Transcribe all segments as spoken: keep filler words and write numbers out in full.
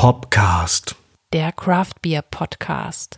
Hopcast, der Craft Beer Podcast.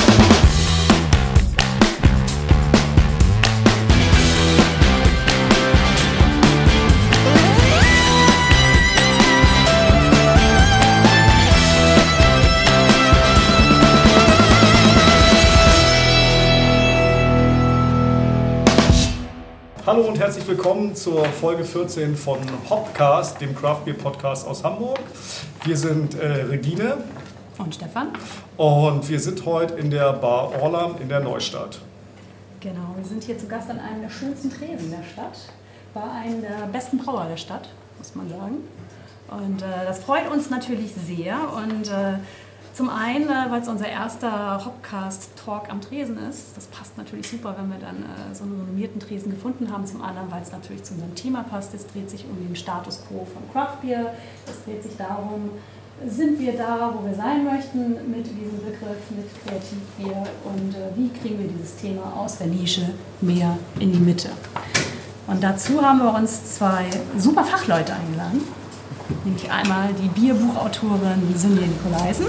Hallo und herzlich willkommen zur Folge vierzehn von Hopcast, dem Craft Beer Podcast aus Hamburg. Wir sind äh, Regine und Stefan und wir sind heute in der Bar Orlan in der Neustadt. Genau, wir sind hier zu Gast an einem der schönsten Tresen der Stadt, bei einem der besten Brauer der Stadt, muss man sagen. Und äh, das freut uns natürlich sehr und äh, zum einen, äh, weil es unser erster Hopcast-Talk am Tresen ist. Das passt natürlich super, wenn wir dann äh, so einen renommierten Tresen gefunden haben. Zum anderen, weil es natürlich zu unserem Thema passt. Es dreht sich um den Status quo von Craft Beer. Es dreht sich darum, sind wir da, wo wir sein möchten mit diesem Begriff, mit Kreativbier und äh, wie kriegen wir dieses Thema aus der Nische mehr in die Mitte. Und dazu haben wir uns zwei super Fachleute eingeladen. Nämlich einmal die Bierbuchautorin Synje Nikolaisen.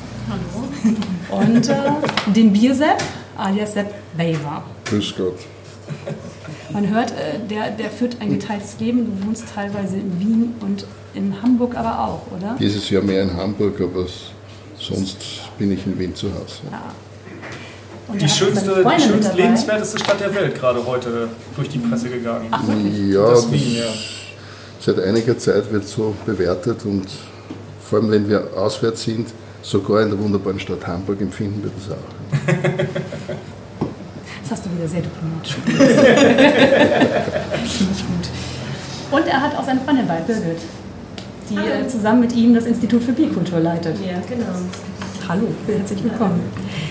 Hallo. Und äh, den Biersepp, alias Sepp Weber. Grüß Gott. Man hört, äh, der, der führt ein geteiltes Leben. Du wohnst teilweise in Wien und in Hamburg aber auch, oder? Dieses Jahr mehr in Hamburg, aber sonst bin ich in Wien zu Hause. Ja. Und Die schönste, die schönste lebenswerteste Stadt der Welt, gerade heute durch die Presse gegangen. Ach, ja, das Wien, ja. Seit einiger Zeit wird so bewertet und vor allem, wenn wir auswärts sind, sogar in der wunderbaren Stadt Hamburg empfinden wir das auch. Das hast du wieder sehr diplomatisch gemacht. Finde ich gut. Und er hat auch seine Freundin bei, Birgit, die Hallo. zusammen mit ihm das Institut für Bierkultur leitet. Ja, genau. Hallo, herzlich willkommen.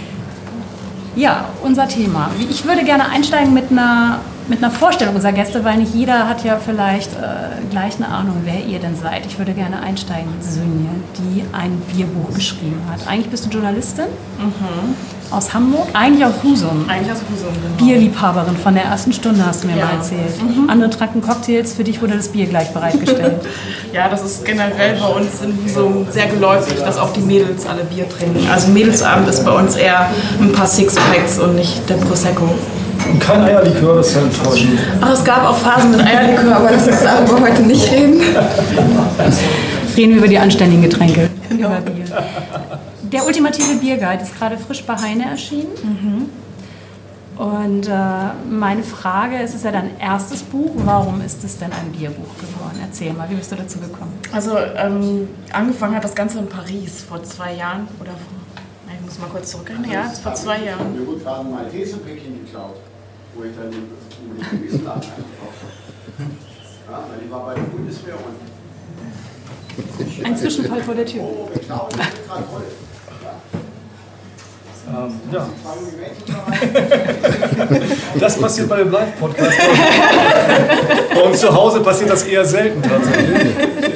Ja, unser Thema. Ich würde gerne einsteigen mit einer, mit einer Vorstellung unserer Gäste, weil nicht jeder hat ja vielleicht äh, gleich eine Ahnung, wer ihr denn seid. Ich würde gerne einsteigen mit Synje, die ein Bierbuch geschrieben hat. Eigentlich bist du Journalistin Mhm. aus Hamburg, eigentlich aus Husum. Eigentlich aus Husum, genau. Bierliebhaberin von der ersten Stunde, hast du mir Ja. mal erzählt. Mhm. Andere tranken Cocktails, für dich wurde das Bier gleich bereitgestellt. Ja, das ist generell bei uns in Husum sehr geläufig, dass auch die Mädels alle Bier trinken. Also Mädelsabend ist bei uns eher ein paar Sixpacks und nicht der Prosecco. Und kein Eierlikör, das ist ja enttäuschend. Ach, es gab auch Phasen mit Eierlikör, aber das ist darüber heute nicht reden. Reden wir über die anständigen Getränke, über Bier. Der ultimative Bierguide ist gerade frisch bei Heine erschienen. Mhm. Und äh, meine Frage, es ist ja dein erstes Buch, warum ist es denn ein Bierbuch geworden? Erzähl mal, wie bist du dazu gekommen? Also ähm, angefangen hat das Ganze in Paris vor zwei Jahren oder vor, ich muss mal kurz zurückrechnen, ja, vor zwei Jahren. Mir wurde gerade ein Malteser-Päckchen geklaut, wo ich dann über die Gewissenladen eingekauft habe. Ja, weil die war bei der Bundeswehr und Ein Zwischenfall vor der Tür. oh, geklaut, das ist gerade toll. Ähm, ja. Die fangen die Mädchen rein. Das passiert bei dem Live-Podcast. Bei uns zu Hause passiert das eher selten tatsächlich.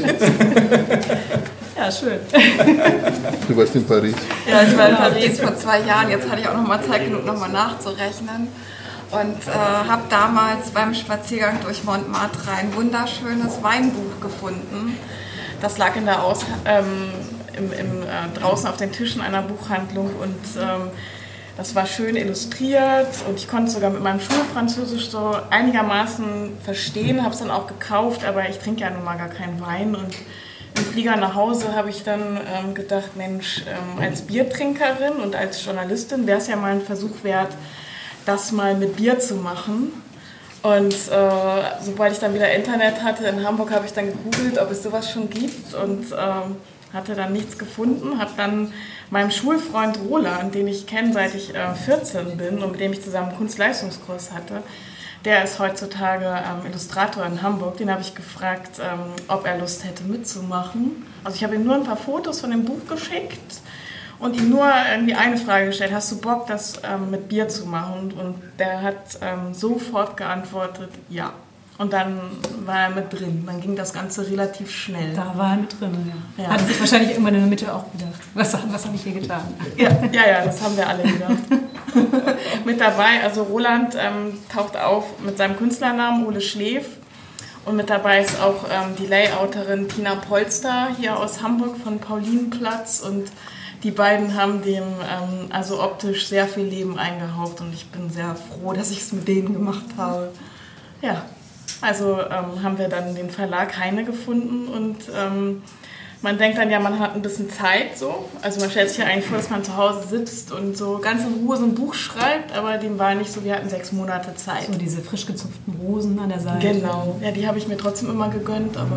Ja, schön. Du warst in Paris. Ja, ich war in Paris vor zwei Jahren. Jetzt hatte ich auch noch mal Zeit genug, noch mal nachzurechnen. Und äh, habe damals beim Spaziergang durch Montmartre ein wunderschönes Weinbuch gefunden. Das lag in der Aus ähm, im, im, äh, draußen auf den Tischen einer Buchhandlung und ähm, das war schön illustriert und ich konnte sogar mit meinem Schulfranzösisch so einigermaßen verstehen, habe es dann auch gekauft, aber ich trinke ja nun mal gar keinen Wein und im Flieger nach Hause habe ich dann ähm, gedacht, Mensch, ähm, als Biertrinkerin und als Journalistin wäre es ja mal ein Versuch wert, das mal mit Bier zu machen. Und äh, sobald ich dann wieder Internet hatte in Hamburg, habe ich dann gegoogelt, ob es sowas schon gibt und ähm, hatte dann nichts gefunden. Habe dann meinem Schulfreund Roland, den ich kenne, seit ich äh, vierzehn bin und mit dem ich zusammen einen Kunstleistungskurs hatte, der ist heutzutage ähm, Illustrator in Hamburg, den habe ich gefragt, ähm, ob er Lust hätte mitzumachen. Also ich habe ihm nur ein paar Fotos von dem Buch geschickt und ihm nur irgendwie eine Frage gestellt, hast du Bock, das ähm, mit Bier zu machen? Und der hat ähm, sofort geantwortet, ja. Und dann war er mit drin. Dann ging das Ganze relativ schnell. Da war er mit drin, ja. Ja. Hat er sich wahrscheinlich irgendwann in der Mitte auch gedacht, was, was habe ich hier getan? Ja, ja, ja, das haben wir alle gedacht. Mit dabei, also Roland ähm, taucht auf mit seinem Künstlernamen Ole Schläf Und mit dabei ist auch ähm, die Layouterin Tina Polster hier aus Hamburg von Paulinenplatz. Und die beiden haben dem ähm, also optisch sehr viel Leben eingehaucht. Und ich bin sehr froh, dass ich es mit denen gemacht habe. Ja, also ähm, haben wir dann den Verlag Heine gefunden und ähm, man denkt dann ja, man hat ein bisschen Zeit so. Also man stellt sich ja eigentlich vor, dass man zu Hause sitzt und so ganz in Ruhe so ein Buch schreibt, aber dem war nicht so, wir hatten sechs Monate Zeit. So diese frisch gezupften Rosen an der Seite. Genau, ja, die habe ich mir trotzdem immer gegönnt, aber...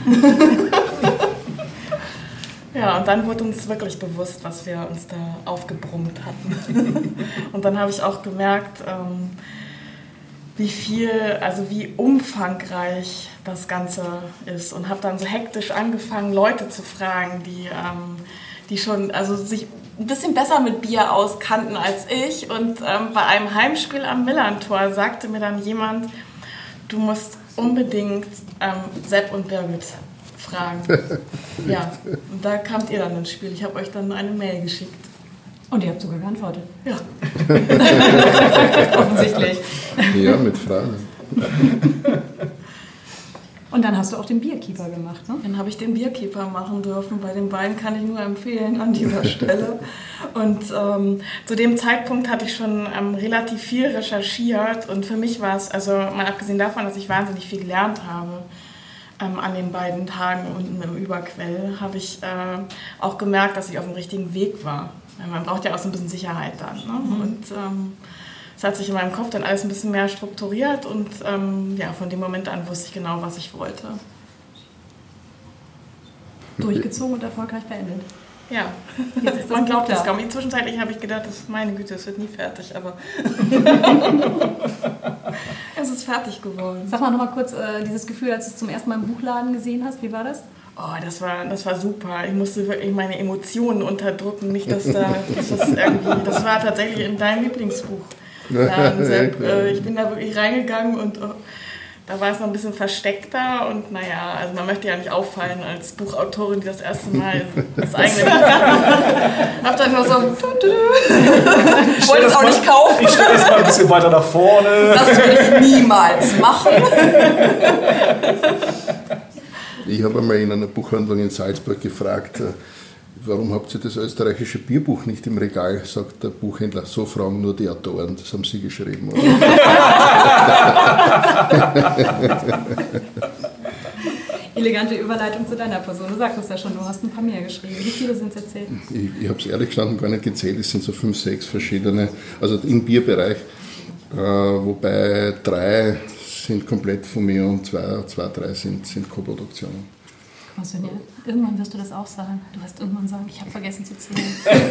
Ja, und dann wurde uns wirklich bewusst, was wir uns da aufgebrummt hatten. Und dann habe ich auch gemerkt, ähm, wie viel, also wie umfangreich das Ganze ist und habe dann so hektisch angefangen, Leute zu fragen, die, ähm, die schon also sich ein bisschen besser mit Bier auskannten als ich. Und ähm, bei einem Heimspiel am Millantor sagte mir dann jemand, du musst unbedingt ähm, Sepp und Birgit fragen. Ja, und da kamt ihr dann ins Spiel. Ich habe euch dann eine Mail geschickt. Und ihr habt sogar geantwortet. Ja. Offensichtlich. Ja, mit Fragen. Und dann hast du auch den Bierkeeper gemacht, ne? Dann habe ich den Bierkeeper machen dürfen. Bei den beiden kann ich nur empfehlen an dieser Stelle. Und ähm, zu dem Zeitpunkt hatte ich schon ähm, relativ viel recherchiert. Und für mich war es, also mal abgesehen davon, dass ich wahnsinnig viel gelernt habe, ähm, an den beiden Tagen unten im Überquell, habe ich äh, auch gemerkt, dass ich auf dem richtigen Weg war. Man braucht ja auch so ein bisschen Sicherheit dann. Ne? Mhm. Und ähm, es hat sich in meinem Kopf dann alles ein bisschen mehr strukturiert und ähm, ja, von dem Moment an wusste ich genau, was ich wollte. Durchgezogen und erfolgreich beendet. Ja, jetzt ist das man glaubt da. das kaum. Zwischenzeitlich habe ich gedacht, das, meine Güte, es wird nie fertig, aber es ist fertig geworden. Sag mal noch mal kurz äh, dieses Gefühl, als du es zum ersten Mal im Buchladen gesehen hast, wie war das? Oh, das war, das war super. Ich musste wirklich meine Emotionen unterdrücken. Nicht, dass da, dass das irgendwie, das war tatsächlich in deinem Lieblingsbuch. Dann, Sepp, äh, ich bin da wirklich reingegangen und oh, da war es noch ein bisschen versteckter und naja, also man möchte ja nicht auffallen als Buchautorin, die das erste Mal das eigene Buch hat. Hab dann nur so, du, du, du. Wollte es auch nicht kaufen. Ich stelle es mal ein bisschen weiter nach vorne. Das würde ich niemals machen. Ich habe einmal in einer Buchhandlung in Salzburg gefragt, warum habt ihr das österreichische Bierbuch nicht im Regal? Sagt der Buchhändler, so fragen nur die Autoren, das haben sie geschrieben. Elegante Überleitung zu deiner Person. Du sagtest ja schon, du hast ein paar mehr geschrieben. Wie viele sind es erzählt? Ich, ich habe es ehrlich gestanden gar nicht gezählt, es sind so fünf, sechs verschiedene, also im Bierbereich, äh, wobei drei sind komplett von mir und zwei, zwei drei sind, sind Co-Produktionen. Was denn, ja? Irgendwann wirst du das auch sagen. Du wirst irgendwann sagen, ich habe vergessen zu zählen.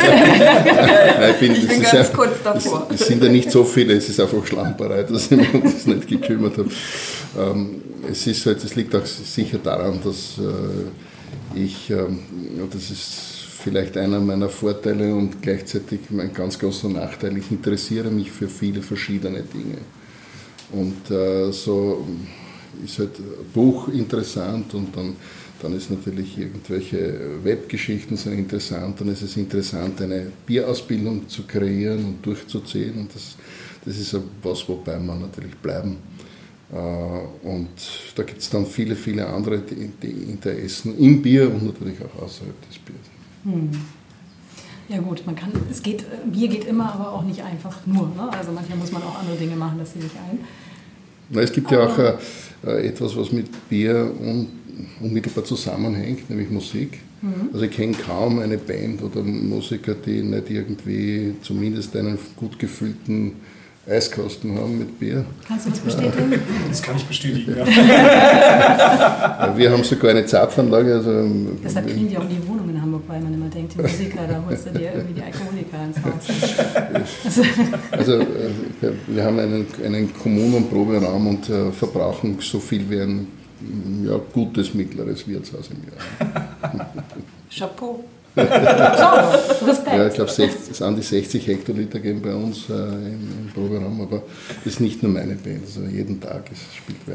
ich bin, ich bin ganz ja, kurz davor. Es, es sind ja nicht so viele, es ist einfach Schlamperei, dass ich mich um das nicht gekümmert habe. Ähm, es ist halt, es liegt auch sicher daran, dass äh, ich, ähm, das ist vielleicht einer meiner Vorteile und gleichzeitig mein ganz großer Nachteil, ich interessiere mich für viele verschiedene Dinge. Und äh, so ist halt ein Buch interessant und dann, dann ist natürlich irgendwelche Webgeschichten sind interessant, dann ist es interessant, eine Bierausbildung zu kreieren und durchzuziehen und das, das ist was, wobei man natürlich bleiben. Äh, und da gibt es dann viele, viele andere die, die Interessen im Bier und natürlich auch außerhalb des Biers. Hm. Ja gut, man kann, es geht, Bier geht immer, aber auch nicht einfach nur. Ne? Also manchmal muss man auch andere Dinge machen, das sehe ich ein. Na, es gibt aber ja auch äh, etwas, was mit Bier un, unmittelbar zusammenhängt, nämlich Musik. Mhm. Also ich kenne kaum eine Band oder Musiker, die nicht irgendwie zumindest einen gut gefüllten Eiskasten haben mit Bier. Kannst du das bestätigen? Das kann ich bestätigen, ja. Ja, wir haben sogar eine Zapfanlage. Also, deshalb kriegen die auch die Wohnung in Hamburg, weil man immer denkt, die Musiker, da holst du dir irgendwie die Alkoholiker ins Haus. Also äh, wir haben einen, einen Kommunen- Proberaum und äh, verbrauchen so viel wie ein ja, gutes mittleres Wirtshaus im Jahr. Chapeau. So, Respekt. Ja, ich glaube, es an die sechzig Hektoliter gehen bei uns äh, im, im Proberaum, aber das ist nicht nur meine Band, also jeden Tag ist, spielt wer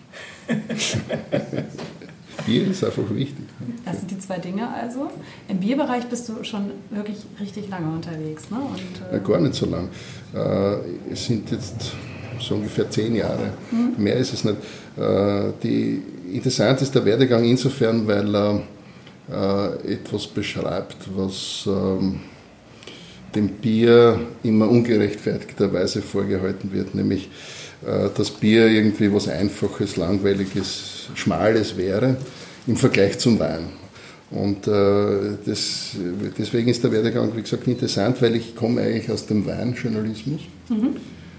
andere. Bier ist einfach wichtig. Das sind die zwei Dinge also. Im Bierbereich bist du schon wirklich richtig lange unterwegs, ne? Und, äh ja, gar nicht so lang. Äh, es sind jetzt so ungefähr zehn Jahre. Mhm. Mehr ist es nicht. Äh, die, interessant ist der Werdegang insofern, weil er äh, etwas beschreibt, was ähm, dem Bier immer ungerechtfertigterweise vorgehalten wird, nämlich äh, dass Bier irgendwie was Einfaches, Langweiliges, Schmales wäre im Vergleich zum Wein. Und äh, das, deswegen ist der Werdegang, wie gesagt, interessant, weil ich komme eigentlich aus dem Weinjournalismus mhm.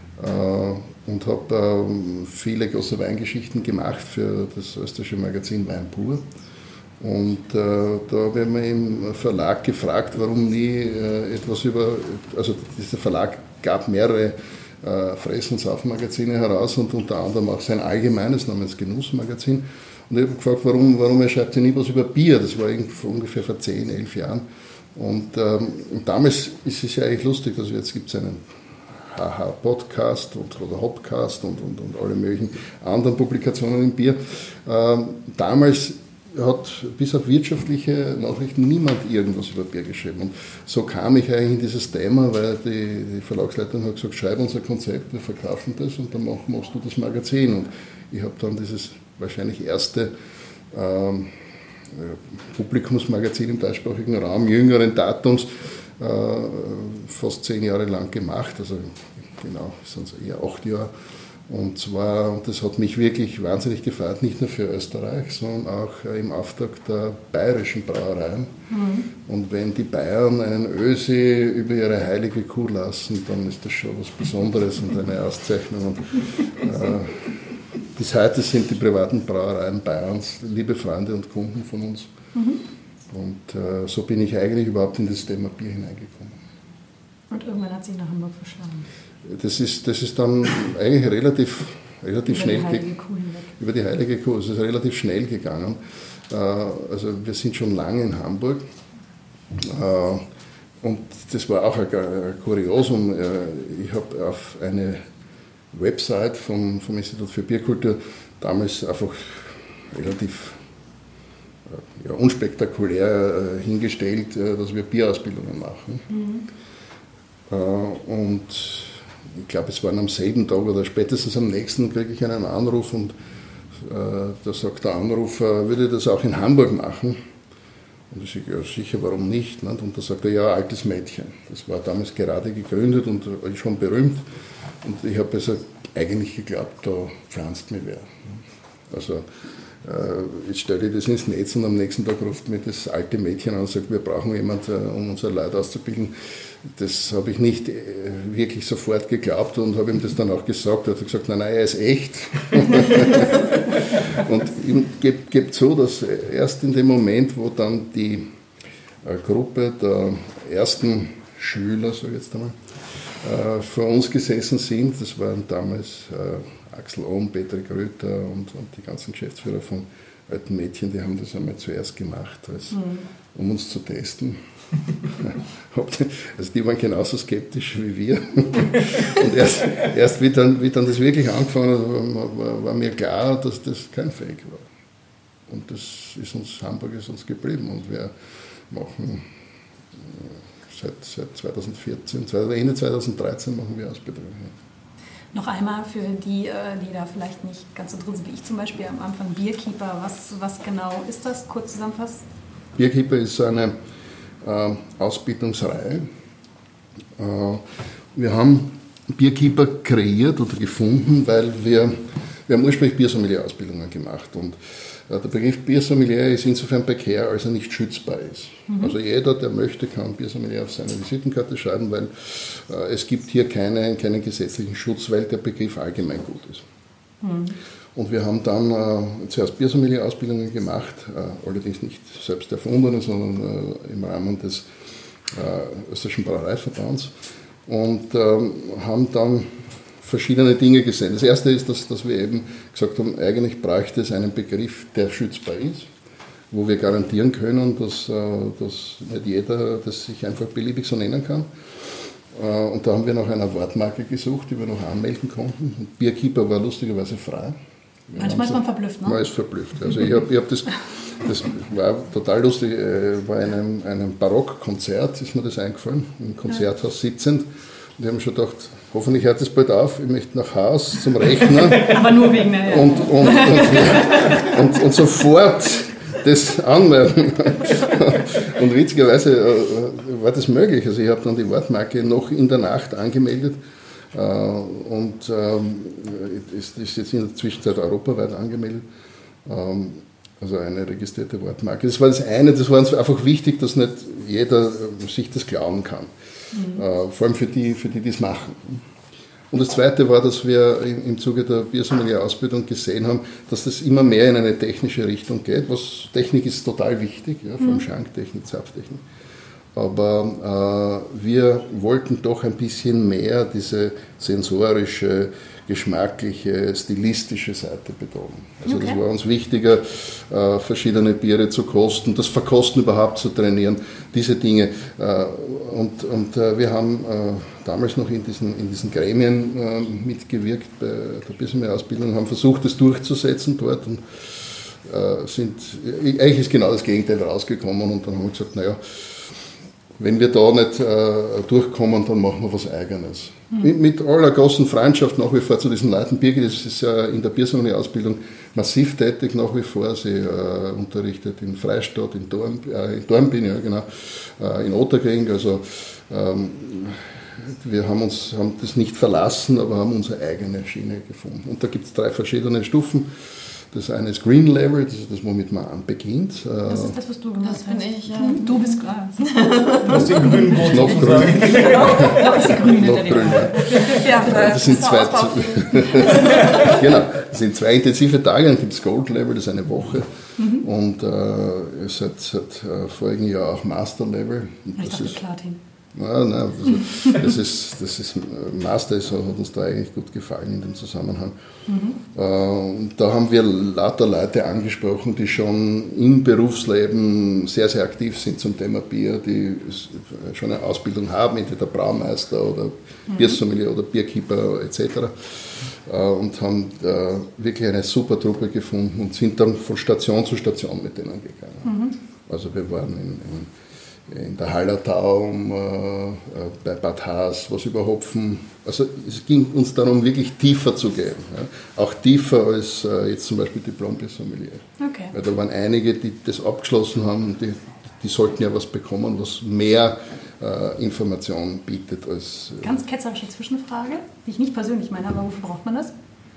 äh, und habe äh, viele große Weingeschichten gemacht für das österreichische Magazin Wein pur. Und äh, da habe ich mich im Verlag gefragt, warum nie äh, etwas über, also dieser Verlag gab mehrere äh, Fress- und Saufmagazine heraus und unter anderem auch sein allgemeines namens Genussmagazin. Und ich habe gefragt, warum, warum er schreibt ja nie was über Bier, das war ungefähr vor zehn, elf Jahren. Und ähm, damals ist es ja eigentlich lustig, also jetzt gibt es einen H H-Podcast und, oder Hopcast und, und, und alle möglichen anderen Publikationen im Bier. Ähm, damals hat bis auf wirtschaftliche Nachrichten niemand irgendwas über Bier geschrieben. Und so kam ich eigentlich in dieses Thema, weil die, die Verlagsleitung hat gesagt, schreib unser Konzept, wir verkaufen das und dann mach, machst du das Magazin. Und ich habe dann dieses wahrscheinlich erste ähm, Publikumsmagazin im deutschsprachigen Raum, jüngeren Datums, äh, fast zehn Jahre lang gemacht, also genau, sind es eher acht Jahre. Und zwar, und das hat mich wirklich wahnsinnig gefreut, nicht nur für Österreich, sondern auch im Auftrag der bayerischen Brauereien. Mhm. Und wenn die Bayern einen Ösi über ihre heilige Kuh lassen, dann ist das schon was Besonderes und eine Auszeichnung. Und, äh, bis heute sind die privaten Brauereien Bayerns liebe Freunde und Kunden von uns. Mhm. Und äh, so bin ich eigentlich überhaupt in das Thema Bier hineingekommen. Und irgendwann hat sich nach Hamburg verschlagen. Das ist, das ist dann eigentlich relativ, relativ über schnell die heilige Kuh hinweg. Über die heilige Kuh. Es ist relativ schnell gegangen. Also wir sind schon lange in Hamburg. Und das war auch ein Kuriosum. Ich habe auf eine Website vom, vom Institut für Bierkultur damals einfach relativ ja, unspektakulär hingestellt, dass wir Bierausbildungen machen. Mhm. Und ich glaube, es waren am selben Tag oder spätestens am nächsten kriege ich einen Anruf und äh, da sagt der Anrufer, würde ich das auch in Hamburg machen? Und ich sage, ja sicher, warum nicht? Ne? Und da sagt er, ja, altes Mädchen. Das war damals gerade gegründet und schon berühmt. Und ich habe also eigentlich geglaubt, da pflanzt mir wer. Also äh, jetzt stelle ich das ins Netz und am nächsten Tag ruft mir das alte Mädchen an und sagt, wir brauchen jemanden, äh, um unsere Leute auszubilden. Das habe ich nicht wirklich sofort geglaubt und habe ihm das dann auch gesagt. Er hat gesagt, nein, nein, er ist echt. Und ihm gibt, gibt so, dass erst in dem Moment, wo dann die Gruppe der ersten Schüler, so jetzt einmal, vor uns gesessen sind, das waren damals Axel Ohm, Peter Gröter und, und die ganzen Geschäftsführer von Alten Mädchen, die haben das einmal zuerst gemacht, als, mhm. um uns zu testen. Also die waren genauso skeptisch wie wir. Und erst, erst wie, dann, wie dann das wirklich angefangen hat, war, war, war mir klar, dass das kein Fake war. Und das ist uns, Hamburg ist uns geblieben. Und wir machen seit, seit zweitausendvierzehn, Ende zweitausenddreizehn machen wir Ausbildung. Noch einmal für die, die da vielleicht nicht ganz so drin sind wie ich zum Beispiel am Anfang, Bierkeeper, was, was genau ist das? Kurz zusammenfassen. Bierkeeper ist eine äh, Ausbildungsreihe. Äh, wir haben Bierkeeper kreiert oder gefunden, weil wir, wir haben ursprünglich Biersommelier-Ausbildungen gemacht und äh, der Begriff Biersommelier ist insofern prekär, als er nicht schützbar ist. Mhm. Also jeder, der möchte, kann Biersommelier auf seine Visitenkarte schreiben, weil äh, es gibt hier keine, keinen gesetzlichen Schutz, weil der Begriff allgemein gut ist. Mhm. Und wir haben dann äh, zuerst Biersommelier-Ausbildungen gemacht, äh, allerdings nicht selbst erfundene, sondern äh, im Rahmen des äh, österreichischen Brauereiverbands und äh, haben dann verschiedene Dinge gesehen. Das erste ist, dass, dass wir eben gesagt haben, eigentlich bräuchte es einen Begriff, der schützbar ist, wo wir garantieren können, dass, äh, dass nicht jeder das sich einfach beliebig so nennen kann. Äh, und da haben wir nach einer Wortmarke gesucht, die wir noch anmelden konnten. Und Bierkeeper war lustigerweise frei. Wir Manchmal ist man verblüfft, ne? Man ist verblüfft. Also ich habe hab das, das war total lustig, war in einem, einem Barockkonzert, ist mir das eingefallen, im Konzerthaus sitzend. Und ich habe mir schon gedacht, hoffentlich hört es bald auf, ich möchte nach Haus zum Rechner. Aber nur wegen der... Und, und, und, und, und sofort das anmelden. Und witzigerweise äh, war das möglich. Also ich habe dann die Wortmarke noch in der Nacht angemeldet. Äh, und ähm, ist, ist jetzt in der Zwischenzeit europaweit angemeldet. Ähm, also eine registrierte Wortmarke. Das war das eine, das war uns einfach wichtig, dass nicht jeder sich das klauen kann. Mhm. Äh, vor allem für die, für die, die es machen. Und das zweite war, dass wir im Zuge der Biersommelier-Ausbildung gesehen haben, dass das immer mehr in eine technische Richtung geht. Was Technik ist total wichtig, ja, vor allem mhm. Schanktechnik, Zapftechnik. Aber äh, wir wollten doch ein bisschen mehr diese sensorische, geschmackliche, stilistische Seite betonen. Also okay. Das war uns wichtiger, äh, verschiedene Biere zu kosten, das Verkosten überhaupt zu trainieren, diese Dinge. Äh, und und äh, wir haben äh, damals noch in diesen, in diesen Gremien äh, mitgewirkt bei der Biersommelier-Ausbildung, haben versucht, das durchzusetzen dort und äh, sind, eigentlich ist genau das Gegenteil rausgekommen und dann haben wir gesagt, naja, wenn wir da nicht äh, durchkommen, dann machen wir was Eigenes. Mhm. Mit, mit aller großen Freundschaft nach wie vor zu diesen Leuten. Birgit ist ja in der Biersommelier-Ausbildung massiv tätig nach wie vor. Sie äh, unterrichtet in Freistadt, in, Dorn, äh, in Dornbirn, ja, genau, äh, in Otterkring. Also ähm, wir haben, uns, haben das nicht verlassen, aber haben unsere eigene Schiene gefunden. Und da gibt es drei verschiedene Stufen. Das eine ist Green Level, das ist das, womit man beginnt. Das ist das, was du gemacht hast. Das bin ich, ja. Du bist klar. Du hast den grünen Boot. Noch grün. Noch ist die grüne. Noch grün, ja. Ja, das sind zwei, genau, das sind zwei intensive Tage, dann gibt es Gold Level, das ist eine Woche. Mhm. Und äh, seit, seit äh, vorigen Jahr auch Master Level. Und ich das dachte ist, Platin. Nein, nein, das, das, ist, das ist Master, ist, hat uns da eigentlich gut gefallen in dem Zusammenhang. Mhm. Und da haben wir lauter Leute angesprochen, die schon im Berufsleben sehr, sehr aktiv sind zum Thema Bier, die schon eine Ausbildung haben, entweder Braumeister oder mhm. Biersommelier oder Bierkeeper et cetera. Und haben wirklich eine super Truppe gefunden und sind dann von Station zu Station mit denen gegangen. Mhm. Also wir waren in, in in der Hallertau, äh, bei Bad Haas, was über Hopfen. Also es ging uns darum, wirklich tiefer zu gehen. Ja? Auch tiefer als äh, jetzt zum Beispiel Diplom-Bier-Sommelier. Okay. Weil da waren einige, die das abgeschlossen haben und die, die sollten ja was bekommen, was mehr äh, Information bietet als... Äh, Ganz ketzerische Zwischenfrage, die ich nicht persönlich meine, aber wofür braucht man das?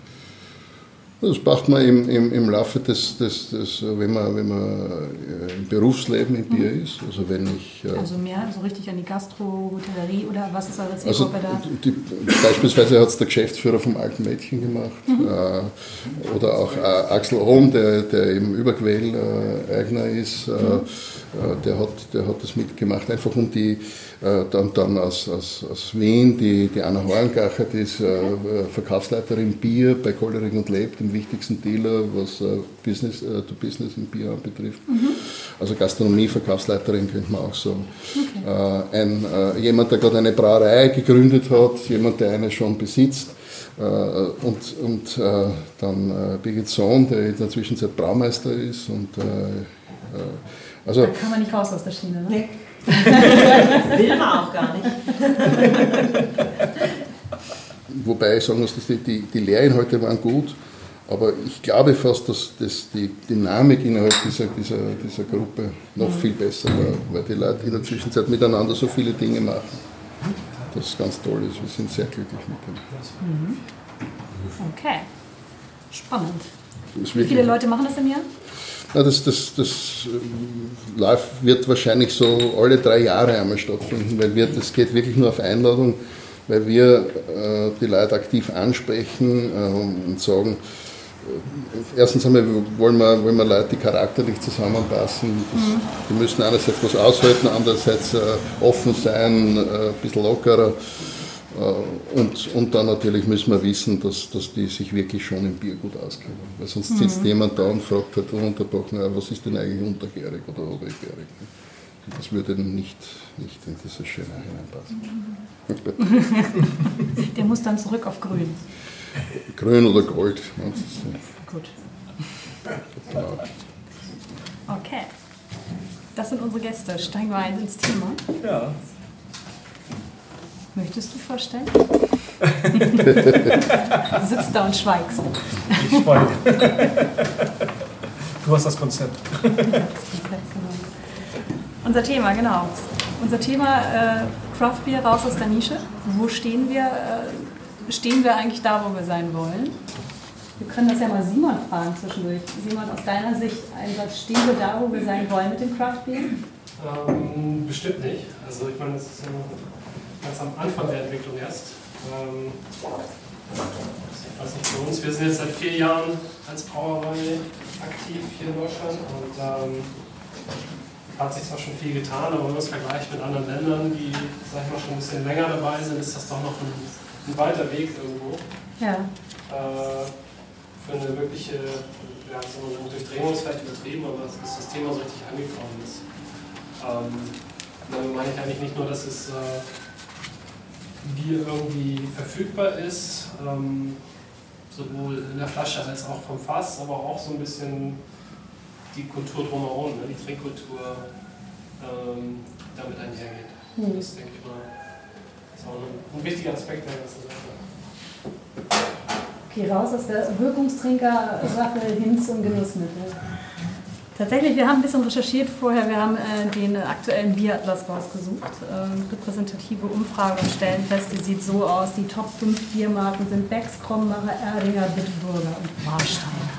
Das braucht man im, im, im Laufe des, des, des wenn man, wenn man im Berufsleben im Bier ist. Also wenn ich... Also mehr so richtig an die Gastro, Hotellerie oder was ist eure Zielgruppe also da? Die, beispielsweise hat es der Geschäftsführer vom Alten Mädchen gemacht. Mhm. Äh, oder auch äh, Axel Ohm, der, der eben Überquell-Eigner äh, ist, äh, mhm. der, hat, der hat das mitgemacht, einfach um die... Dann, dann aus, aus, aus Wien, die, die Anna Horngacher, die ist äh, Verkaufsleiterin Bier bei Kollering und Leb, dem wichtigsten Dealer, was äh, Business äh, to Business im Bier anbetrifft. Mhm. Also Gastronomie-Verkaufsleiterin könnte man auch sagen. Okay. Äh, ein, äh, jemand, der gerade eine Brauerei gegründet hat, jemand, der eine schon besitzt. Äh, und und äh, dann äh, Birgit Sohn, der in der Zwischenzeit Braumeister ist. Und, äh, also, da kann man nicht raus aus der Schiene, ne? Nee. Will man auch gar nicht. Wobei ich sagen muss, dass die, die, die Lehrinhalte waren gut, aber ich glaube fast, dass, dass die Dynamik innerhalb dieser, dieser, dieser Gruppe noch mhm. viel besser war, weil die Leute in der Zwischenzeit miteinander so viele Dinge machen. Das ist ganz toll ist. Wir sind sehr glücklich mit dem. Mhm. Okay, spannend. Wie viele Leute machen das im Jahr? Ja, das, das, das Live wird wahrscheinlich so alle drei Jahre einmal stattfinden, weil wir, das geht wirklich nur auf Einladung, weil wir äh, die Leute aktiv ansprechen äh, und sagen, äh, erstens einmal wollen wir, wollen wir Leute, die charakterlich zusammenpassen, das, mhm. die müssen einerseits was aushalten, andererseits äh, offen sein, äh, ein bisschen lockerer. Und, und dann natürlich müssen wir wissen, dass, dass die sich wirklich schon im Bier gut auskennen. Weil sonst mhm. sitzt jemand da und fragt halt ununterbrochen, was ist denn eigentlich untergärig oder obergärig. Das würde nicht, nicht in diese Schema hineinpassen. Der muss dann zurück auf Grün. Grün oder Gold. Gut. Okay. Das sind unsere Gäste. Steigen wir ein ins Thema. Ja. Möchtest du vorstellen? Du sitzt da und schweigst. Ich schweige. Du hast das Konzept. Ja, das Konzept, genau. Unser Thema, genau. Unser Thema äh, Craft Beer raus aus der Nische. Wo stehen wir? Äh, stehen wir eigentlich da, wo wir sein wollen? Wir können das ja mal Simon fragen zwischendurch. Simon, aus deiner Sicht ein Satz, stehen wir da, wo wir sein wollen mit dem Craft Beer? Ähm, bestimmt nicht. Also ich meine, das ist ja ganz am Anfang der Entwicklung erst. Ähm, ich weiß nicht, für uns, wir sind jetzt seit vier Jahren als Brauerei aktiv hier in Deutschland und ähm, hat sich zwar schon viel getan, aber wenn man es vergleicht mit anderen Ländern, die, sag ich mal, schon ein bisschen länger dabei sind, ist das doch noch ein, ein weiter Weg irgendwo. Ja. Äh, für eine wirkliche, ja, so eine Durchdringung ist vielleicht übertrieben, aber dass das Thema so richtig angekommen ist. Ähm, damit meine ich eigentlich nicht nur, dass es äh, Bier irgendwie verfügbar ist, ähm, sowohl in der Flasche als auch vom Fass, aber auch so ein bisschen die Kultur drumherum, ne, die Trinkkultur ähm, damit einhergeht. Mhm. Das denke ich mal, ist auch ein, ein wichtiger Aspekt der ganzen Sache. Okay, raus aus der Wirkungstrinker-Sache hin zum Genussmittel. Tatsächlich, wir haben ein bisschen recherchiert vorher, wir haben äh, den aktuellen Bieratlas rausgesucht. Äh, repräsentative Umfrage und stellen fest, die sieht so aus, die Top fünf Biermarken sind Becks, Krombacher, Erdinger, Bitburger und Warsteiner.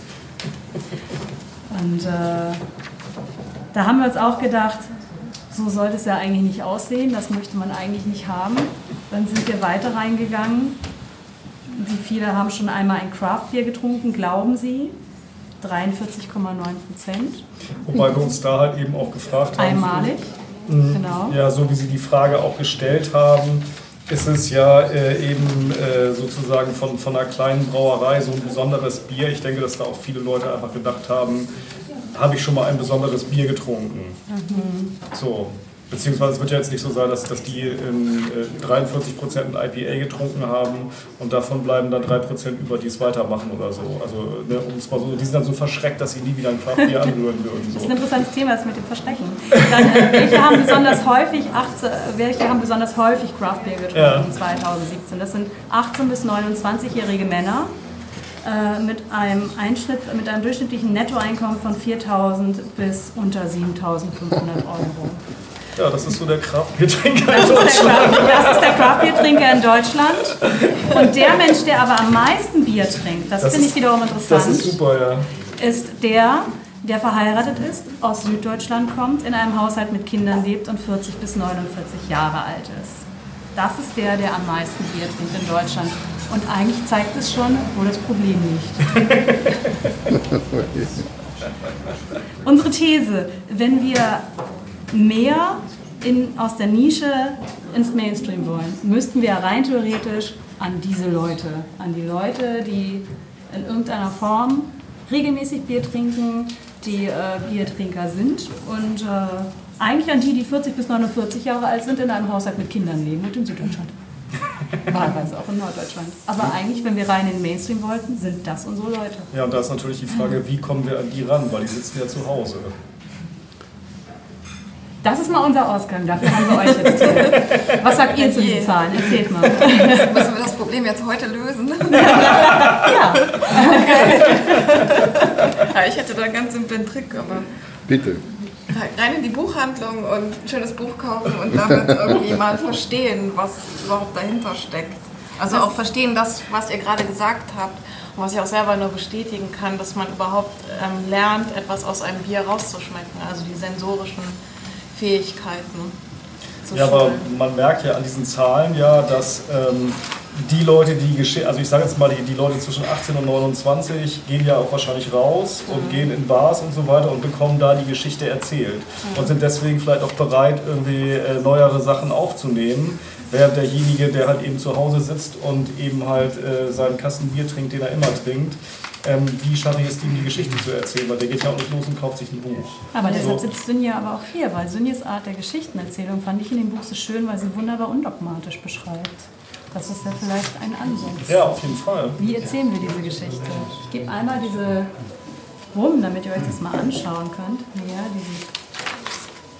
Und äh, da haben wir uns auch gedacht, so sollte es ja eigentlich nicht aussehen, das möchte man eigentlich nicht haben. Dann sind wir weiter reingegangen. Wie viele haben schon einmal ein Craft-Bier getrunken, glauben Sie? dreiundvierzig Komma neun Prozent. Wobei wir uns da halt eben auch gefragt haben. Einmalig, Mhm. genau. Ja, so wie Sie die Frage auch gestellt haben, ist es ja äh, eben äh, sozusagen von, von einer kleinen Brauerei so ein besonderes Bier. Ich denke, dass da auch viele Leute einfach gedacht haben, habe ich schon mal ein besonderes Bier getrunken. Mhm. So. Beziehungsweise es wird ja jetzt nicht so sein, dass, dass die in äh, dreiundvierzig Prozent ein I P A getrunken haben und davon bleiben dann drei Prozent über, die es weitermachen oder so. Also, ne, um es mal so, die sind dann so verschreckt, dass sie nie wieder ein Craft-Bier anrühren würden. So. Das ist ein interessantes Thema, das mit dem Verschrecken. Dann, äh, welche, haben besonders häufig achtzehn, welche haben besonders häufig Craft-Bier getrunken Ja. zweitausendsiebzehn? Das sind achtzehn- bis neunundzwanzigjährige Männer äh, mit einem Einschnitt, mit einem durchschnittlichen Nettoeinkommen von viertausend bis unter siebentausendfünfhundert Euro. Ja, das ist so der Craft-Bier-Trinker Das in ist, der Deutschland. Craft, das ist der Craft-Bier-Trinker in Deutschland. Und der Mensch, der aber am meisten Bier trinkt, das, Das finde ist- ich wiederum interessant, Das ist super, ja. ist der, der verheiratet ist, aus Süddeutschland kommt, in einem Haushalt mit Kindern lebt und vierzig bis neunundvierzig Jahre alt ist. Das ist der, der am meisten Bier trinkt in Deutschland. Und eigentlich zeigt es schon, wo das Problem liegt. Unsere These, wenn wir mehr in, aus der Nische ins Mainstream wollen, müssten wir rein theoretisch an diese Leute, an die Leute, die in irgendeiner Form regelmäßig Bier trinken, die äh, Biertrinker sind und äh, eigentlich an die, die vierzig bis neunundvierzig Jahre alt sind, in einem Haushalt mit Kindern leben und in Süddeutschland. Wahlweise auch in Norddeutschland. Aber eigentlich, wenn wir rein in den Mainstream wollten, sind das unsere Leute. Ja, und da ist natürlich die Frage, wie kommen wir an die ran, weil die sitzen ja zu Hause. Das ist mal unser Ausgang, dafür haben wir euch jetzt hier. Was sagt ihr zu diesen Zahlen? Erzählt mal. Müssen wir das Problem jetzt heute lösen? Ja. Ja, ich hätte da einen ganz simplen Trick, aber Bitte. rein in die Buchhandlung und ein schönes Buch kaufen und damit irgendwie mal verstehen, was überhaupt dahinter steckt. Also auch verstehen das, was ihr gerade gesagt habt und was ich auch selber nur bestätigen kann, dass man überhaupt ähm, lernt, etwas aus einem Bier rauszuschmecken, also die sensorischen Fähigkeiten zu Ja, aber schulen. man merkt ja an diesen Zahlen ja, dass ähm, die Leute, die Geschichte, also ich sage jetzt mal, die, die Leute zwischen achtzehn und neunundzwanzig gehen ja auch wahrscheinlich raus und Mhm. gehen in Bars und so weiter und bekommen da die Geschichte erzählt Mhm. und sind deswegen vielleicht auch bereit, irgendwie äh, neuere Sachen aufzunehmen, während derjenige, der halt eben zu Hause sitzt und eben halt äh, seinen Kasten Bier trinkt, den er immer trinkt, ähm, wie schaffe ich es, ihm die Geschichte zu erzählen, weil der geht ja auch nicht los und kauft sich ein Buch. Aber So. deshalb sitzt Synja aber auch hier, weil Synjas Art der Geschichtenerzählung fand ich in dem Buch so schön, weil sie wunderbar undogmatisch beschreibt. Das ist ja vielleicht ein Ansatz. Ja, auf jeden Fall. Wie erzählen wir diese Geschichte? Ich gebe einmal diese rum, damit ihr euch das mal anschauen könnt. Ja, diese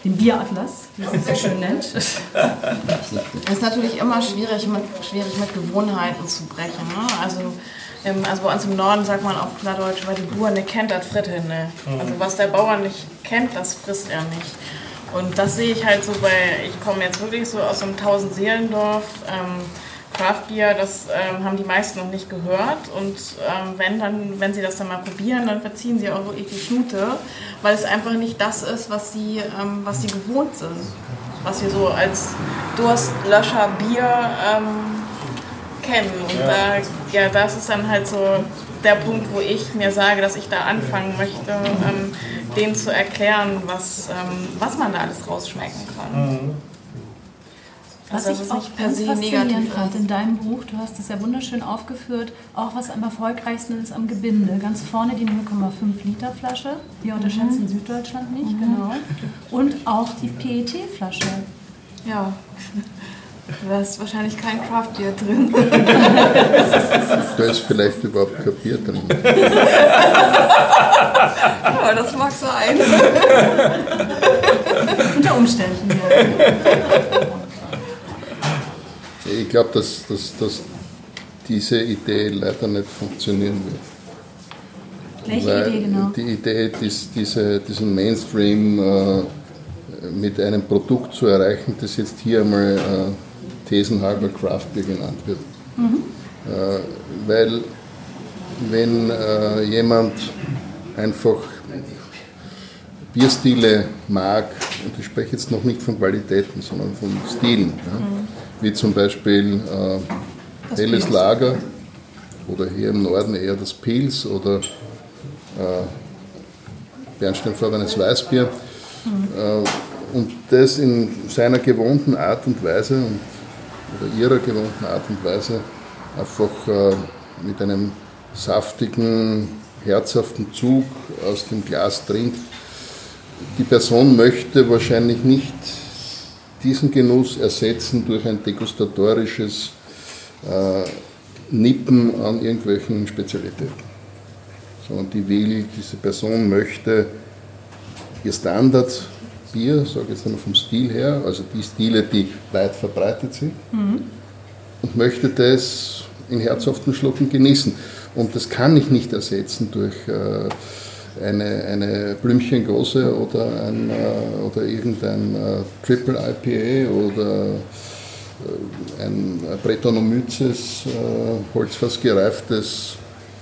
den Bieratlas, wie es so schön nennt. Es ist natürlich immer schwierig mit, schwierig mit Gewohnheiten zu brechen. Ne? Also, im, also bei uns im Norden sagt man auf Plattdeutsch, weil die Bauern nicht kennt, das fritt hin. Ne? Also was der Bauer nicht kennt, das frisst er nicht. Und das sehe ich halt so bei, ich komme jetzt wirklich so aus einem Tausend-Seelendorf, ähm, Craft Beer, das ähm, haben die meisten noch nicht gehört und ähm, wenn, dann, wenn sie das dann mal probieren, dann verziehen sie auch wirklich die Schnute, weil es einfach nicht das ist, was sie, ähm, was sie gewohnt sind, was wir so als Durstlöscher Bier ähm, kennen. Und ja. Da, ja, das ist dann halt so der Punkt, wo ich mir sage, dass ich da anfangen möchte, ähm, denen zu erklären, was, ähm, was man da alles rausschmecken kann. Mhm. Was also, ich auch ganz faszinierend fand in deinem Buch, du hast es ja wunderschön aufgeführt, auch was am erfolgreichsten ist am Gebinde. Ganz vorne die null Komma fünf Liter Flasche, die unterschätzen mhm. Süddeutschland nicht, mhm. genau. Und auch die P E T-Flasche. Ja, da ist wahrscheinlich kein Craft Beer drin. Da ist vielleicht überhaupt kein Bier drin. Ja, das mag sein. Unter Umständen, ja. Ich glaube, dass, dass, dass diese Idee leider nicht funktionieren wird. Welche Weil Idee genau? Die Idee, dies, diese, diesen Mainstream äh, mit einem Produkt zu erreichen, das jetzt hier einmal äh, thesenhalber Craft Beer genannt wird. Mhm. Äh, weil wenn äh, jemand einfach Bierstile mag, und ich spreche jetzt noch nicht von Qualitäten, sondern von Stilen, ja, mhm. wie zum Beispiel äh, helles Lager oder hier im Norden eher das Pils oder äh, bernsteinfarbenes Weißbier mhm. äh, und das in seiner gewohnten Art und Weise und, oder ihrer gewohnten Art und Weise einfach äh, mit einem saftigen, herzhaften Zug aus dem Glas trinkt. Die Person möchte wahrscheinlich nicht diesen Genuss ersetzen durch ein degustatorisches äh, Nippen an irgendwelchen Spezialitäten. Sondern die will, diese Person möchte ihr Standardbier, sage ich jetzt einmal vom Stil her, also die Stile, die weit verbreitet sind, mhm. und möchte das in herzhaften Schlucken genießen. Und das kann ich nicht ersetzen durch äh, eine, eine Blümchengose oder, ein, äh, oder irgendein äh, Triple I P A oder äh, ein Brettanomyces, äh, holzfassgereiftes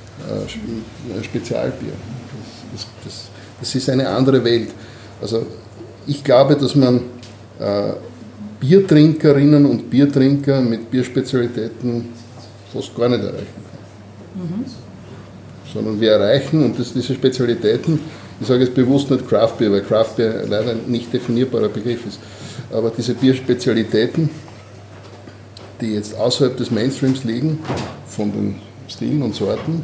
äh, Spezialbier. Das, das, das, das ist eine andere Welt. Also ich glaube, dass man äh, Biertrinkerinnen und Biertrinker mit Bierspezialitäten fast gar nicht erreichen kann. Mhm. Sondern wir erreichen, und das, diese Spezialitäten, ich sage jetzt bewusst nicht Craft Beer, weil Craft Beer leider ein nicht definierbarer Begriff ist, aber diese Bierspezialitäten, die jetzt außerhalb des Mainstreams liegen, von den Stilen und Sorten,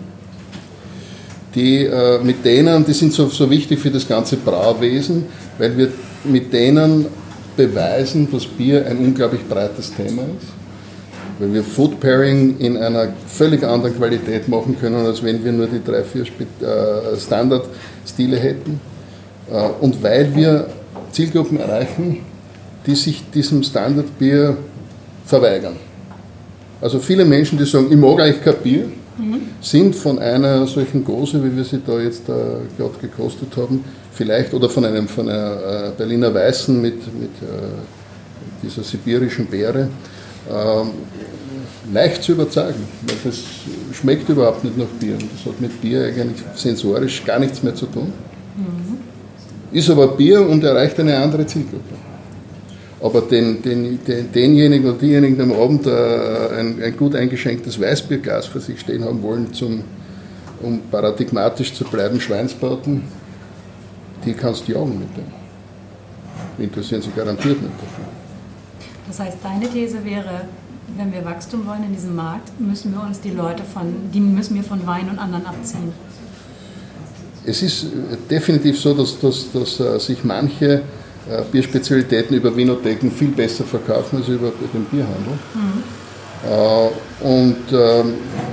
die äh, mit denen, die sind so, so wichtig für das ganze Brauwesen, weil wir mit denen beweisen, dass Bier ein unglaublich breites Thema ist. Weil wir Food Pairing in einer völlig anderen Qualität machen können, als wenn wir nur die drei, vier Standardstile hätten. Und weil wir Zielgruppen erreichen, die sich diesem Standardbier verweigern. Also viele Menschen, die sagen, ich mag eigentlich kein Bier, mhm. sind von einer solchen Gose, wie wir sie da jetzt äh, gerade gekostet haben, vielleicht, oder von, einem, von einer äh, Berliner Weißen mit, mit äh, dieser sibirischen Beere, ähm, leicht zu überzeugen, weil das schmeckt überhaupt nicht nach Bier. Und das hat mit Bier eigentlich sensorisch gar nichts mehr zu tun. Mhm. Ist aber Bier und erreicht eine andere Zielgruppe. Aber den, den, den, denjenigen oder diejenigen, die am Abend äh, ein, ein gut eingeschenktes Weißbierglas vor sich stehen haben wollen, zum, um paradigmatisch zu bleiben, Schweinsbraten, die kannst du jagen mit dem. Die interessieren sich garantiert nicht dafür. Das heißt, deine These wäre, wenn wir Wachstum wollen in diesem Markt, müssen wir uns die Leute von, die müssen wir von Wein und anderen abziehen. Es ist definitiv so, dass, dass, dass uh, sich manche uh, Bierspezialitäten über Winotheken viel besser verkaufen als über den Bierhandel. Mhm. Uh, und uh,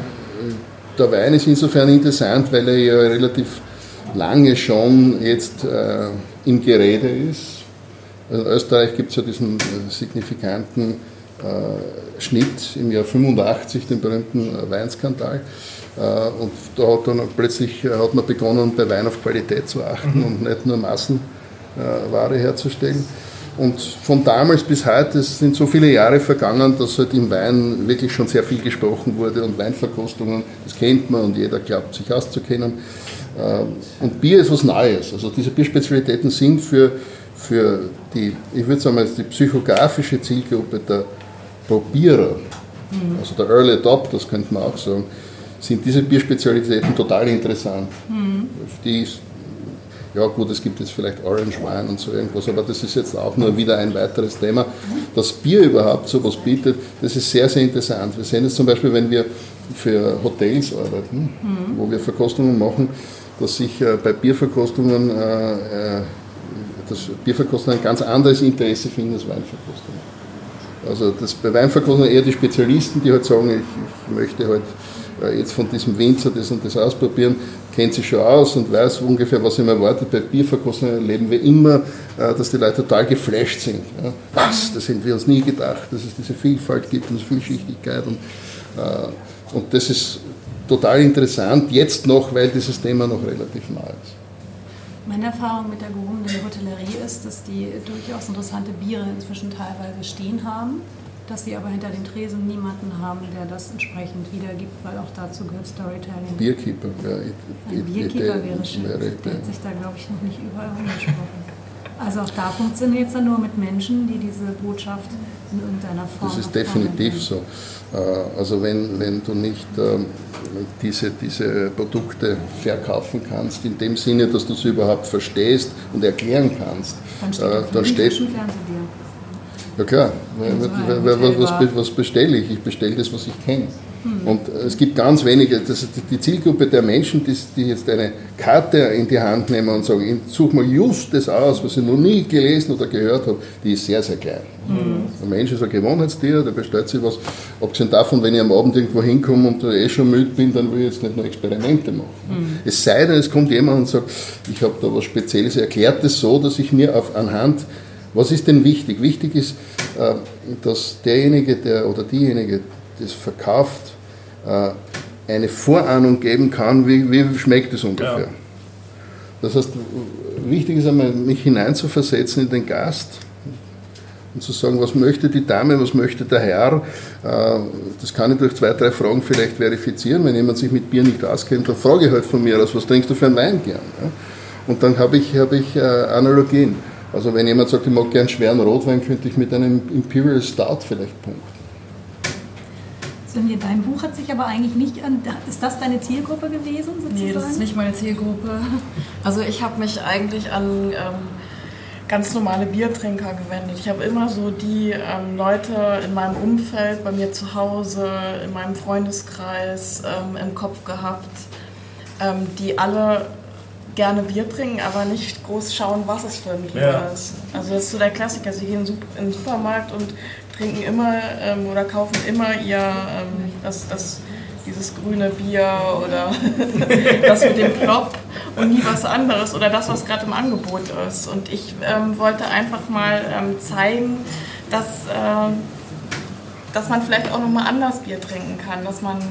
der Wein ist insofern interessant, weil er ja relativ lange schon jetzt uh, im Gerede ist. In Österreich gibt es ja diesen signifikanten äh, Schnitt im Jahr fünfundachtzig, den berühmten Weinskandal. Äh, und da hat dann plötzlich hat man begonnen, bei Wein auf Qualität zu achten mhm. und nicht nur Massenware äh, herzustellen. Und von damals bis heute, es sind so viele Jahre vergangen, dass halt im Wein wirklich schon sehr viel gesprochen wurde und Weinverkostungen, das kennt man und jeder glaubt, sich auszukennen. Und Bier ist was Neues. Also diese Bierspezialitäten sind für, für die, ich würde sagen, die psychografische Zielgruppe der Probierer, mhm. also der Early Adopters, könnte man auch sagen, sind diese Bierspezialitäten total interessant. Mhm. Die ist, ja gut, es gibt jetzt vielleicht Orange Wine und so irgendwas, aber das ist jetzt auch nur wieder ein weiteres Thema. Dass Bier überhaupt sowas bietet, das ist sehr, sehr interessant. Wir sehen es zum Beispiel, wenn wir für Hotels arbeiten, mhm. wo wir Verkostungen machen, dass sich äh, bei Bierverkostungen äh, äh, das Bierverkostungen ein ganz anderes Interesse finden als Weinverkostungen. Also das bei Weinverkostungen eher die Spezialisten, die halt sagen, ich, ich möchte halt äh, jetzt von diesem Winzer das und das ausprobieren, kennt sich schon aus und weiß ungefähr, was ihm erwartet. Bei Bierverkostungen erleben wir immer, äh, dass die Leute total geflasht sind. Ja? Was? Das hätten wir uns nie gedacht, dass es diese Vielfalt gibt und Vielschichtigkeit. Und, äh, und das ist total interessant, jetzt noch, weil dieses Thema noch relativ neu ist. Meine Erfahrung mit der gehobenen Hotellerie ist, dass die durchaus interessante Biere inzwischen teilweise stehen haben, dass sie aber hinter dem Tresen niemanden haben, der das entsprechend wiedergibt, weil auch dazu gehört Storytelling. Bierkeeper, ja. Ein Bierkeeper wäre schön. Der hat sich da, glaube ich, noch nicht überall angesprochen. Also auch da funktioniert es dann nur mit Menschen, die diese Botschaft in irgendeiner Form. Das ist definitiv so. Also wenn, wenn du nicht ähm, diese, diese Produkte verkaufen kannst, in dem Sinne, dass du sie überhaupt verstehst und erklären kannst, dann steht äh, dann steht Fernsehbier. Ja klar, weil, weil, was, was bestelle ich? Ich bestelle das, was ich kenne. Hm. Und es gibt ganz wenige, das, die Zielgruppe der Menschen, die, die jetzt eine Karte in die Hand nehmen und sagen, ich suche mal just das aus, was ich noch nie gelesen oder gehört habe, die ist sehr, sehr klein. Hm. Der Mensch ist ein Gewohnheitstier, der bestellt sich was. Abgesehen davon, wenn ich am Abend irgendwo hinkomme und eh schon müde bin, dann will ich jetzt nicht nur Experimente machen. Hm. Es sei denn, es kommt jemand und sagt, ich habe da was Spezielles, erklärt das so, dass ich mir auf anhand, was ist denn wichtig? Wichtig ist, dass derjenige der, oder diejenige, das verkauft, eine Vorahnung geben kann, wie, wie schmeckt es ungefähr. Ja. Das heißt, wichtig ist einmal, mich hineinzuversetzen in den Gast und zu sagen, was möchte die Dame, was möchte der Herr. Das kann ich durch zwei, drei Fragen vielleicht verifizieren. Wenn jemand sich mit Bier nicht auskennt, dann frage ich halt von mir aus, was trinkst du für einen Wein gern? Und dann habe ich, habe ich Analogien. Also wenn jemand sagt, ich mag gern schweren Rotwein, könnte ich mit einem Imperial Stout vielleicht punkten. Sonja, dein Buch hat sich aber eigentlich nicht an... Ist das deine Zielgruppe gewesen, sozusagen? Nee, das ist nicht meine Zielgruppe. Also ich habe mich eigentlich an ähm, ganz normale Biertrinker gewendet. Ich habe immer so die ähm, Leute in meinem Umfeld, bei mir zu Hause, in meinem Freundeskreis ähm, im Kopf gehabt, ähm, die alle gerne Bier trinken, aber nicht groß schauen, was es für ein Bier ja. ist. Also das ist so der Klassiker. Sie gehen in den Supermarkt und trinken immer ähm, oder kaufen immer ihr ähm, das, das, dieses grüne Bier oder das mit dem Plop und nie was anderes oder das, was gerade im Angebot ist. Und ich ähm, wollte einfach mal ähm, zeigen, dass, äh, dass man vielleicht auch nochmal anders Bier trinken kann, dass man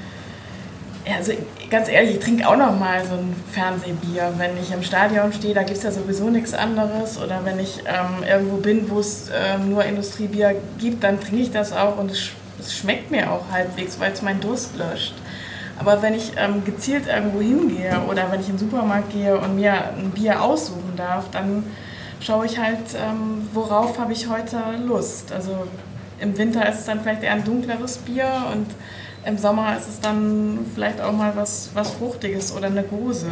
ja, also ganz ehrlich, ich trinke auch noch mal so ein Fernsehbier, wenn ich im Stadion stehe, da gibt es ja sowieso nichts anderes. Oder wenn ich ähm, irgendwo bin, wo es ähm, nur Industriebier gibt, dann trinke ich das auch und es, es schmeckt mir auch halbwegs, weil es meinen Durst löscht. Aber wenn ich ähm, gezielt irgendwo hingehe oder wenn ich in den Supermarkt gehe und mir ein Bier aussuchen darf, dann schaue ich halt, ähm, worauf habe ich heute Lust. Also im Winter ist es dann vielleicht eher ein dunkleres Bier und im Sommer ist es dann vielleicht auch mal was, was Fruchtiges oder eine Gose.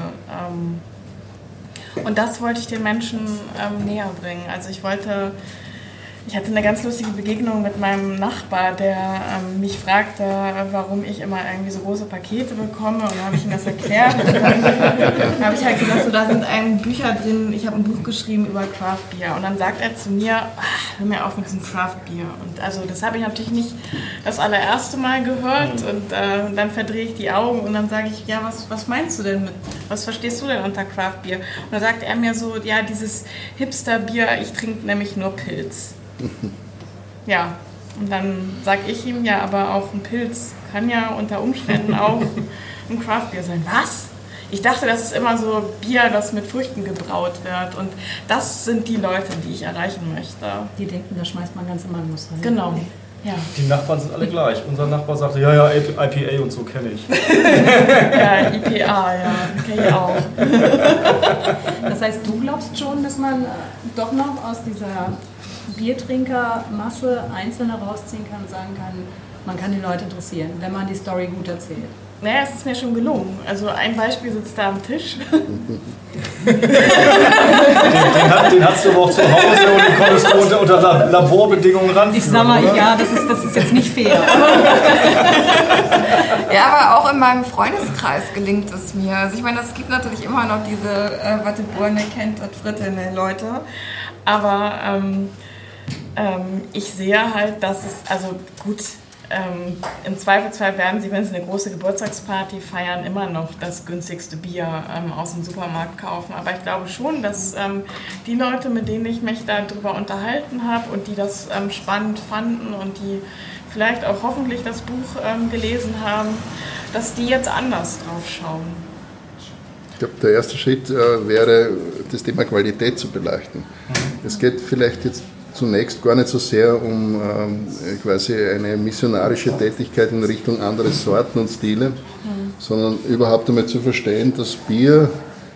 Und das wollte ich den Menschen ähm, näher bringen. Also ich wollte, ich hatte eine ganz lustige Begegnung mit meinem Nachbar, der ähm, mich fragte, warum ich immer irgendwie so große Pakete bekomme. Und dann habe ich ihm das erklärt. Und dann habe ich halt gesagt, so, da sind ein Bücher drin, ich habe ein Buch geschrieben über Craft Beer. Und dann sagt er zu mir, ach, hör mir auf mit diesem Craft Beer. Und also das habe ich natürlich nicht das allererste Mal gehört. Und äh, dann verdrehe ich die Augen und dann sage ich, ja, was, was meinst du denn mit was verstehst du denn unter Craft Beer? Und da sagt er mir so, ja, dieses Hipster-Bier, ich trinke nämlich nur Pilz. Ja, und dann sage ich ihm, ja, aber auch ein Pilz kann ja unter Umständen auch ein Craft Beer sein. Was? Ich dachte, das ist immer so Bier, das mit Früchten gebraut wird. Und das sind die Leute, die ich erreichen möchte. Die denken, da schmeißt man ganze Mangos rein. Genau. Ja. Die Nachbarn sind alle gleich. Unser Nachbar sagte, ja, ja, I P A und so kenne ich. Ja, I P A, ja, kenne ich auch. Das heißt, du glaubst schon, dass man doch noch aus dieser Biertrinkermasse Einzelne rausziehen kann und sagen kann, man kann die Leute interessieren, wenn man die Story gut erzählt? Naja, es ist mir schon gelungen. Also ein Beispiel sitzt da am Tisch. den, den, hat, den hast du aber auch zu Hause und den konntest du unter, unter Laborbedingungen ranführen. Ich sag mal, oder? ja, das ist, das ist jetzt nicht fair. Ja, aber auch in meinem Freundeskreis gelingt es mir. Also ich meine, es gibt natürlich immer noch diese äh, Watteburne kennt das Frittene Leute. Aber ähm, ähm, ich sehe halt, dass es, also gut, Ähm, im Zweifelsfall werden sie, wenn sie eine große Geburtstagsparty feiern, immer noch das günstigste Bier ähm, aus dem Supermarkt kaufen. Aber ich glaube schon, dass ähm, die Leute, mit denen ich mich darüber unterhalten habe und die das ähm, spannend fanden und die vielleicht auch hoffentlich das Buch ähm, gelesen haben, dass die jetzt anders drauf schauen. Ich glaube, der erste Schritt äh, wäre, das Thema Qualität zu beleuchten. Es geht vielleicht jetzt zunächst gar nicht so sehr um ähm, quasi eine missionarische Tätigkeit in Richtung andere Sorten und Stile, mhm. sondern überhaupt einmal zu verstehen, dass Bier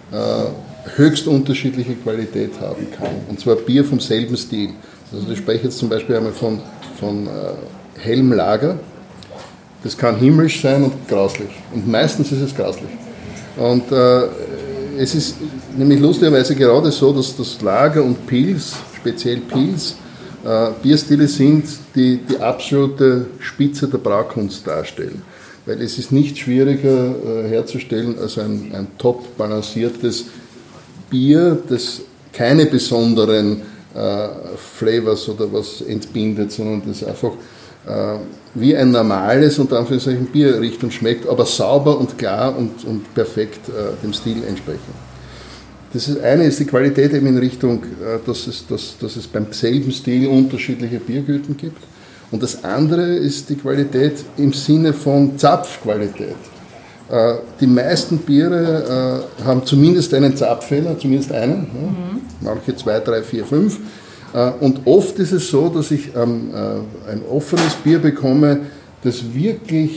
äh, höchst unterschiedliche Qualität haben kann. Und zwar Bier vom selben Stil. Also ich spreche jetzt zum Beispiel einmal von, von äh, hellem Lager. Das kann himmlisch sein und grauslich. Und meistens ist es grauslich. Und äh, es ist nämlich lustigerweise gerade so, dass das Lager und Pils, speziell Pils, äh, Bierstile sind, die die absolute Spitze der Braukunst darstellen. Weil es ist nicht schwieriger äh, herzustellen als ein, ein top balanciertes Bier, das keine besonderen äh, Flavors oder was entbindet, sondern das einfach äh, wie ein normales, unter Anführungszeichen, Bier riecht und schmeckt, aber sauber und klar und, und perfekt äh, dem Stil entsprechend. Das ist, eine ist die Qualität eben in Richtung, äh, dass, es, dass, dass es beim selben Stil unterschiedliche Biergüten gibt. Und das andere ist die Qualität im Sinne von Zapfqualität. Äh, die meisten Biere äh, haben zumindest einen Zapffehler, zumindest einen, mhm. ja, manche zwei, drei, vier, fünf. Und oft ist es so, dass ich ähm, äh, ein offenes Bier bekomme, das wirklich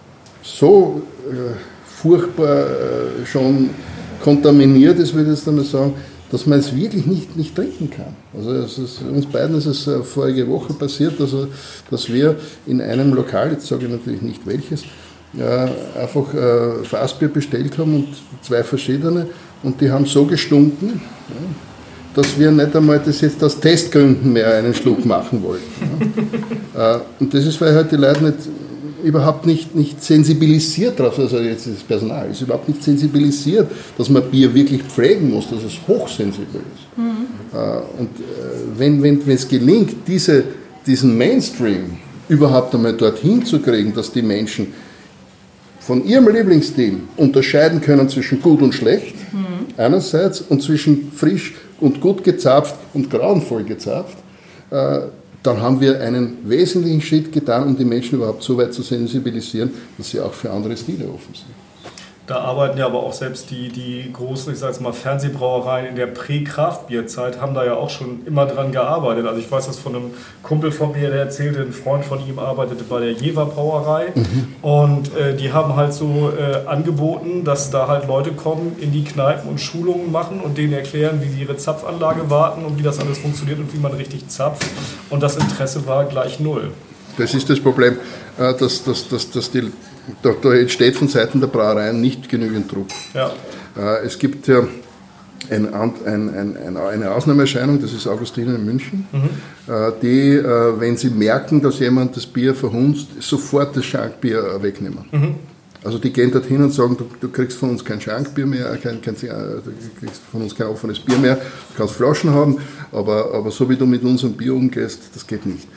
so äh, furchtbar äh, schon kontaminiert ist, würde ich jetzt einmal sagen, dass man es wirklich nicht, nicht trinken kann. Also es ist, uns beiden ist es äh, vorige Woche passiert, also, dass wir in einem Lokal, jetzt sage ich natürlich nicht welches, äh, einfach äh, Fassbier bestellt haben und zwei verschiedene und die haben so gestunken, ja, dass wir nicht einmal das jetzt aus Testgründen mehr einen Schluck machen wollten. Ja. Und das ist, weil halt die Leute nicht, überhaupt nicht, nicht sensibilisiert drauf, also jetzt das Personal ist überhaupt nicht sensibilisiert, dass man Bier wirklich pflegen muss, dass es hochsensibel ist. Mhm. Und wenn, wenn, wenn es gelingt, diese, diesen Mainstream überhaupt einmal dorthin zu kriegen, dass die Menschen von ihrem Lieblingsstil unterscheiden können zwischen gut und schlecht, mhm. einerseits, und zwischen frisch und gut gezapft und grauenvoll gezapft, äh, dann haben wir einen wesentlichen Schritt getan, um die Menschen überhaupt so weit zu sensibilisieren, dass sie auch für andere Stile offen sind. Da arbeiten ja aber auch selbst die, die großen, ich sage jetzt mal, Fernsehbrauereien in der Prä-Kraftbierzeit haben da ja auch schon immer dran gearbeitet. Also ich weiß das von einem Kumpel von mir, der erzählte, ein Freund von ihm arbeitete bei der Jever Brauerei mhm. und äh, die haben halt so äh, angeboten, dass da halt Leute kommen, in die Kneipen und Schulungen machen und denen erklären, wie sie ihre Zapfanlage warten und wie das alles funktioniert und wie man richtig zapft, und das Interesse war gleich null. Das ist das Problem, dass, dass, dass, dass die, da, da entsteht von Seiten der Brauereien nicht genügend Druck. Ja. Es gibt ja ein, ein, ein, eine Ausnahmeerscheinung, das ist Augustiner in München, mhm. die, wenn sie merken, dass jemand das Bier verhunzt, sofort das Schankbier wegnehmen. Mhm. Also die gehen dorthin und sagen, du, du kriegst von uns kein Schankbier mehr, kein, kein, du kriegst von uns kein offenes Bier mehr, du kannst Flaschen haben, aber, aber so wie du mit unserem Bier umgehst, das geht nicht.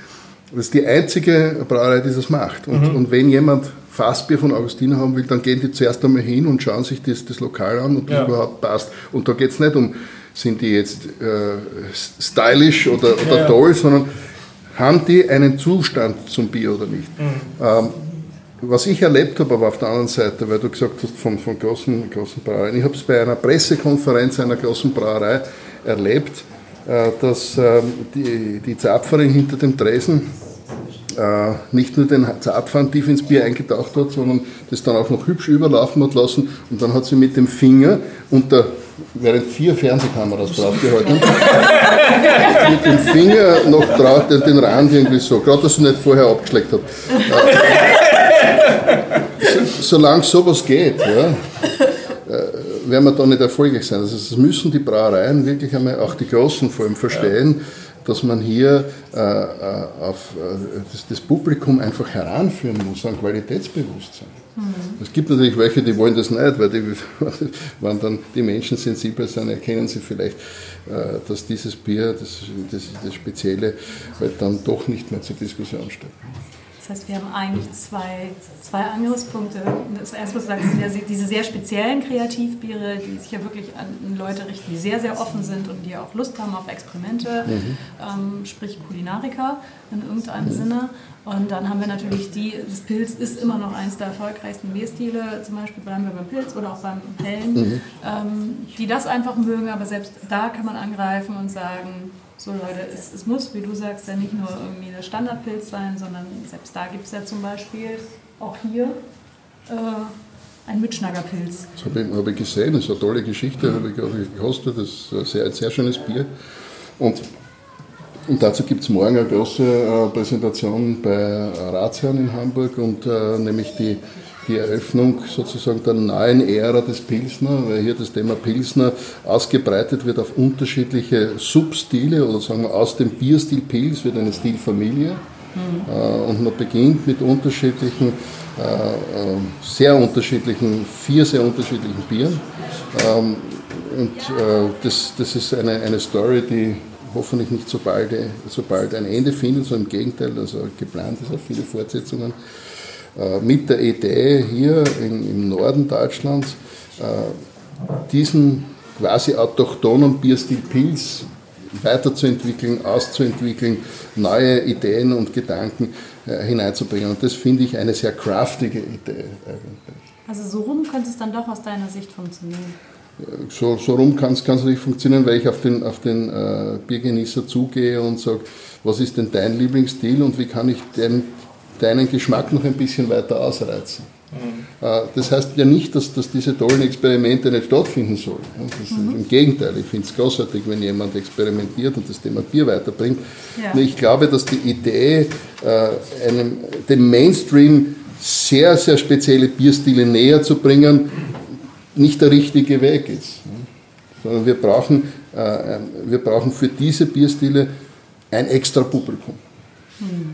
Das ist die einzige Brauerei, die das macht. Und, mhm. und wenn jemand Fassbier von Augustiner haben will, dann gehen die zuerst einmal hin und schauen sich das, das Lokal an, ob das ja. überhaupt passt. Und da geht es nicht um, sind die jetzt äh, stylisch oder, oder ja, toll, ja. sondern haben die einen Zustand zum Bier oder nicht. Mhm. Ähm, was ich erlebt habe, aber auf der anderen Seite, weil du gesagt hast, von, von großen, großen Brauereien, ich habe es bei einer Pressekonferenz einer großen Brauerei erlebt, äh, dass äh, die, die Zapferin hinter dem Tresen äh, nicht nur den Zapfhahn tief ins Bier eingetaucht hat, sondern das dann auch noch hübsch überlaufen hat lassen und dann hat sie mit dem Finger unter, während vier Fernsehkameras draufgehalten, mit dem Finger noch drauf den, den Rand irgendwie so, gerade dass sie nicht vorher abgeschleckt hat. So, solange sowas geht, ja, werden wir da nicht erfolgreich sein. Also das müssen die Brauereien wirklich einmal, auch die Großen vor allem, verstehen, dass man hier äh, auf äh, das, das Publikum einfach heranführen muss an Qualitätsbewusstsein. Mhm. Es gibt natürlich welche, die wollen das nicht, weil die, wenn dann die Menschen sensibel sind, erkennen sie vielleicht, äh, dass dieses Bier, das, das, das Spezielle, halt dann doch nicht mehr zur Diskussion steht. Das heißt, wir haben eigentlich zwei, zwei Angriffspunkte. Das erste, was du sagst, sind ja diese sehr speziellen Kreativbiere, die sich ja wirklich an Leute richten, die sehr, sehr offen sind und die auch Lust haben auf Experimente, mhm. ähm, sprich Kulinariker in irgendeinem mhm. Sinne. Und dann haben wir natürlich die, das Pils ist immer noch eines der erfolgreichsten Bierstile, zum Beispiel bleiben wir beim Pils oder auch beim Hellen, mhm. ähm, die das einfach mögen, aber selbst da kann man angreifen und sagen, so Leute, es, es muss, wie du sagst, ja nicht nur irgendwie der Standardpilz sein, sondern selbst da gibt es ja zum Beispiel auch hier äh, einen Mitschnaggerpilz. Das habe ich, hab ich gesehen, das ist eine tolle Geschichte, habe ich gerade gekostet, das ist ein sehr, ein sehr schönes Bier. Und, und dazu gibt es morgen eine große äh, Präsentation bei Ratsherrn in Hamburg, und äh, nämlich die die Eröffnung sozusagen der neuen Ära des Pilsner, weil hier das Thema Pilsner ausgebreitet wird auf unterschiedliche Substile, oder sagen wir aus dem Bierstil Pils wird eine Stilfamilie. Mhm. Äh, und man beginnt mit unterschiedlichen, äh, sehr unterschiedlichen, vier sehr unterschiedlichen Bieren. Ähm, und äh, das, das ist eine, eine Story, die hoffentlich nicht so bald, so bald ein Ende findet, sondern im Gegenteil, also geplant ist auch viele Fortsetzungen. Mit der Idee hier in, im Norden Deutschlands, äh, diesen quasi autochthonen Bierstil Pils weiterzuentwickeln, auszuentwickeln, neue Ideen und Gedanken äh, hineinzubringen. Und das finde ich eine sehr craftige Idee eigentlich. Also so rum könnte es dann doch aus deiner Sicht funktionieren? So, so rum kann es nicht funktionieren, weil ich auf den, auf den äh, Biergenießer zugehe und sage, was ist denn dein Lieblingsstil und wie kann ich den deinen Geschmack noch ein bisschen weiter ausreizen. Mhm. Das heißt ja nicht, dass, dass diese tollen Experimente nicht stattfinden sollen. Das mhm. Im Gegenteil, ich finde es großartig, wenn jemand experimentiert und das Thema Bier weiterbringt. Ja. Ich glaube, dass die Idee, einem, dem Mainstream sehr, sehr spezielle Bierstile näher zu bringen, nicht der richtige Weg ist. Sondern wir brauchen, wir brauchen für diese Bierstile ein extra Publikum. Mhm.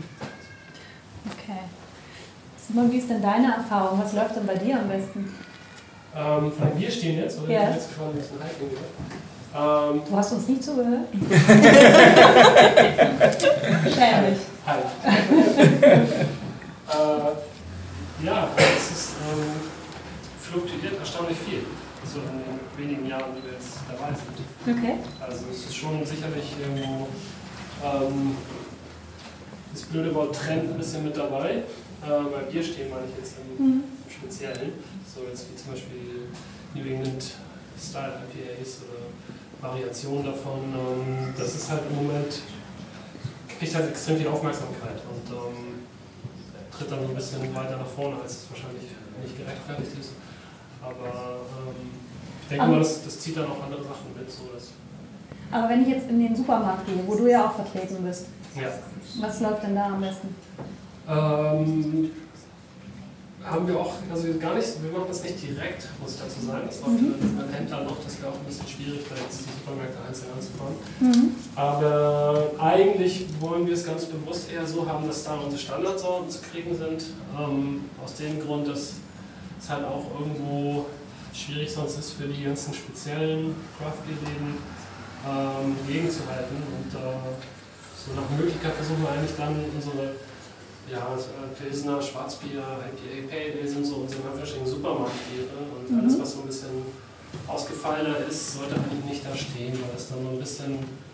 Simon, wie ist denn deine Erfahrung? Was läuft denn bei dir am besten? Ähm, von Bier stehen jetzt? Oder ja. Jetzt schon ein bisschen Hype ähm, Du hast uns nicht zugehört? Schämlich. Halb. äh, ja, es ist, ähm, fluktuiert erstaunlich viel, so in den wenigen Jahren, die wir jetzt dabei sind. Okay. Also es ist schon sicherlich irgendwo ähm, das blöde Wort Trend ein bisschen mit dabei. Äh, bei Bier stehen meine ich jetzt im mhm. Speziellen, so jetzt wie zum Beispiel New England Style I P As oder Variationen davon. Ähm, das ist halt im Moment, kriegt halt extrem viel Aufmerksamkeit und ähm, tritt dann so ein bisschen weiter nach vorne, als es wahrscheinlich nicht gerechtfertigt ist. Aber ähm, ich denke mal, das, das zieht dann auch andere Sachen mit. So dass Aber wenn ich jetzt in den Supermarkt gehe, wo du ja auch vertreten bist, ja. Was läuft denn da am besten? Ähm, haben wir auch, also gar nicht, wir machen das nicht direkt, muss ich dazu sagen. Das läuft mhm. mit Händlern noch, das wäre auch ein bisschen schwierig, da jetzt die Supermärkte einzeln anzufangen. Mhm. Aber eigentlich wollen wir es ganz bewusst eher so haben, dass da unsere Standardsorten zu kriegen sind. Ähm, aus dem Grund, dass es halt auch irgendwo schwierig sonst ist für die ganzen speziellen Craft-Bier-Läden ähm, gegenzuhalten. Und äh, so nach Möglichkeit versuchen wir eigentlich dann unsere ja, Pilsner, Schwarzbier, I P A, Pale Ale sind so unsere verschiedenen Supermarktbiere und mhm. alles, was so ein bisschen ausgefallener ist, sollte eigentlich nicht da stehen, weil das dann so ein bisschen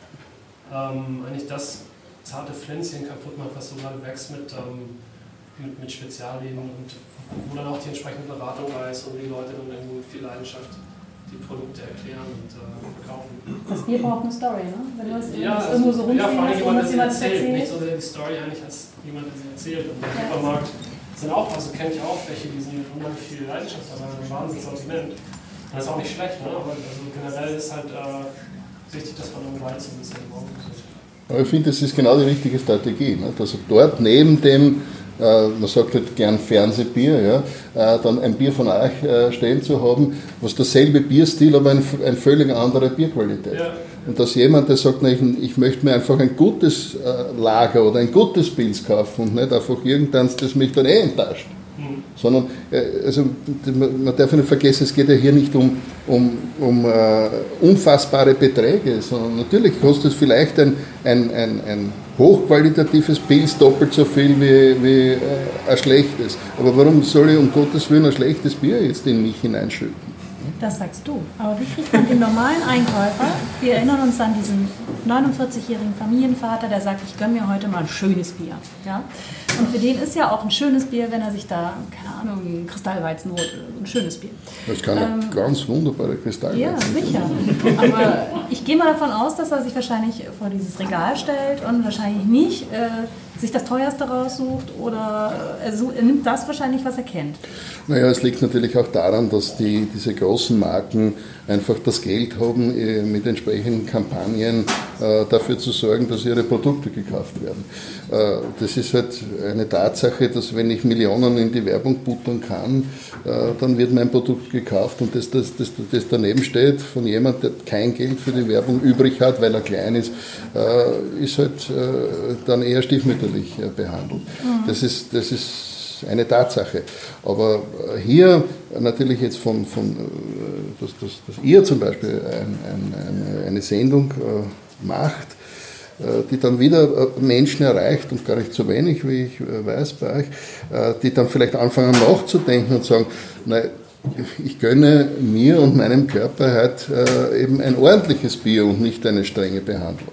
ähm, eigentlich das zarte Pflänzchen kaputt macht, was so gerade wächst mit, ähm, mit, mit Spezialien und wo dann auch die entsprechende Beratung da ist und die Leute dann irgendwo mit viel Leidenschaft die Produkte erklären und äh, verkaufen. Das Bier braucht eine Story, ne? Wenn du es ja, also, irgendwo so rumstehen ja, vor allem hast, jemand, der sie jemand erzählt. erzählt. Nicht so sehr die Story eigentlich, als jemand, der sie erzählt. Und der ja. Supermarkt sind auch, also kenne ich auch welche, die sind unheimlich viel Leidenschaft, aber ein Wahnsinnssortiment. Und das ist auch nicht schlecht, ne? Aber also generell ist halt äh, wichtig, dass man im Wald so ein bisschen im Auge ist. Aber ich finde, das ist genau die richtige Strategie. Ne? Also dort neben dem, äh, man sagt halt gern Fernsehbier, ja, äh, dann ein Bier von euch äh, stehen zu haben, was derselbe Bierstil, aber ein, ein völlig andere Bierqualität. Ja. Und dass jemand, der sagt, ich, ich möchte mir einfach ein gutes äh, Lager oder ein gutes Pilz kaufen und nicht einfach irgendeins, das mich dann eh enttäuscht. Mhm. Sondern, äh, also, man darf nicht vergessen, es geht ja hier nicht um, um, um uh, unfassbare Beträge, sondern natürlich kostet es vielleicht ein, ein, ein, ein hochqualitatives Pilz doppelt so viel wie, wie äh, ein schlechtes. Aber warum soll ich um Gottes Willen ein schlechtes Bier jetzt in mich hineinschütten? Das sagst du. Aber wie kriegt man den normalen Einkäufer, wir erinnern uns an diesen neunundvierzigjährigen Familienvater, der sagt, ich gönne mir heute mal ein schönes Bier. Ja? Und für den ist ja auch ein schönes Bier, wenn er sich da, keine Ahnung, ein Kristallweizen holt, ein schönes Bier. Das kann ähm, ein ganz wunderbarer Kristallweizen. Ja, sicher. Aber ich gehe mal davon aus, dass er sich wahrscheinlich vor dieses Regal stellt und wahrscheinlich nicht äh, sich das teuerste raussucht oder er, sucht, er nimmt das wahrscheinlich, was er kennt. Naja, es liegt natürlich auch daran, dass die, diese großen Marken einfach das Geld haben, mit entsprechenden Kampagnen äh, dafür zu sorgen, dass ihre Produkte gekauft werden. Äh, das ist halt eine Tatsache, dass wenn ich Millionen in die Werbung buttern kann, äh, dann wird mein Produkt gekauft und das, das, das, das daneben steht von jemandem, der kein Geld für die Werbung übrig hat, weil er klein ist, äh, ist halt äh, dann eher stiefmütterlich äh, behandelt. Mhm. Das ist, das ist eine Tatsache. Aber hier natürlich jetzt von, von dass, dass, dass ihr zum Beispiel ein, ein, eine, eine Sendung äh, macht, äh, die dann wieder Menschen erreicht und gar nicht so wenig, wie ich äh, weiß bei euch, äh, die dann vielleicht anfangen nachzudenken und sagen, nein, ich gönne mir und meinem Körper halt äh, eben ein ordentliches Bier und nicht eine strenge Behandlung.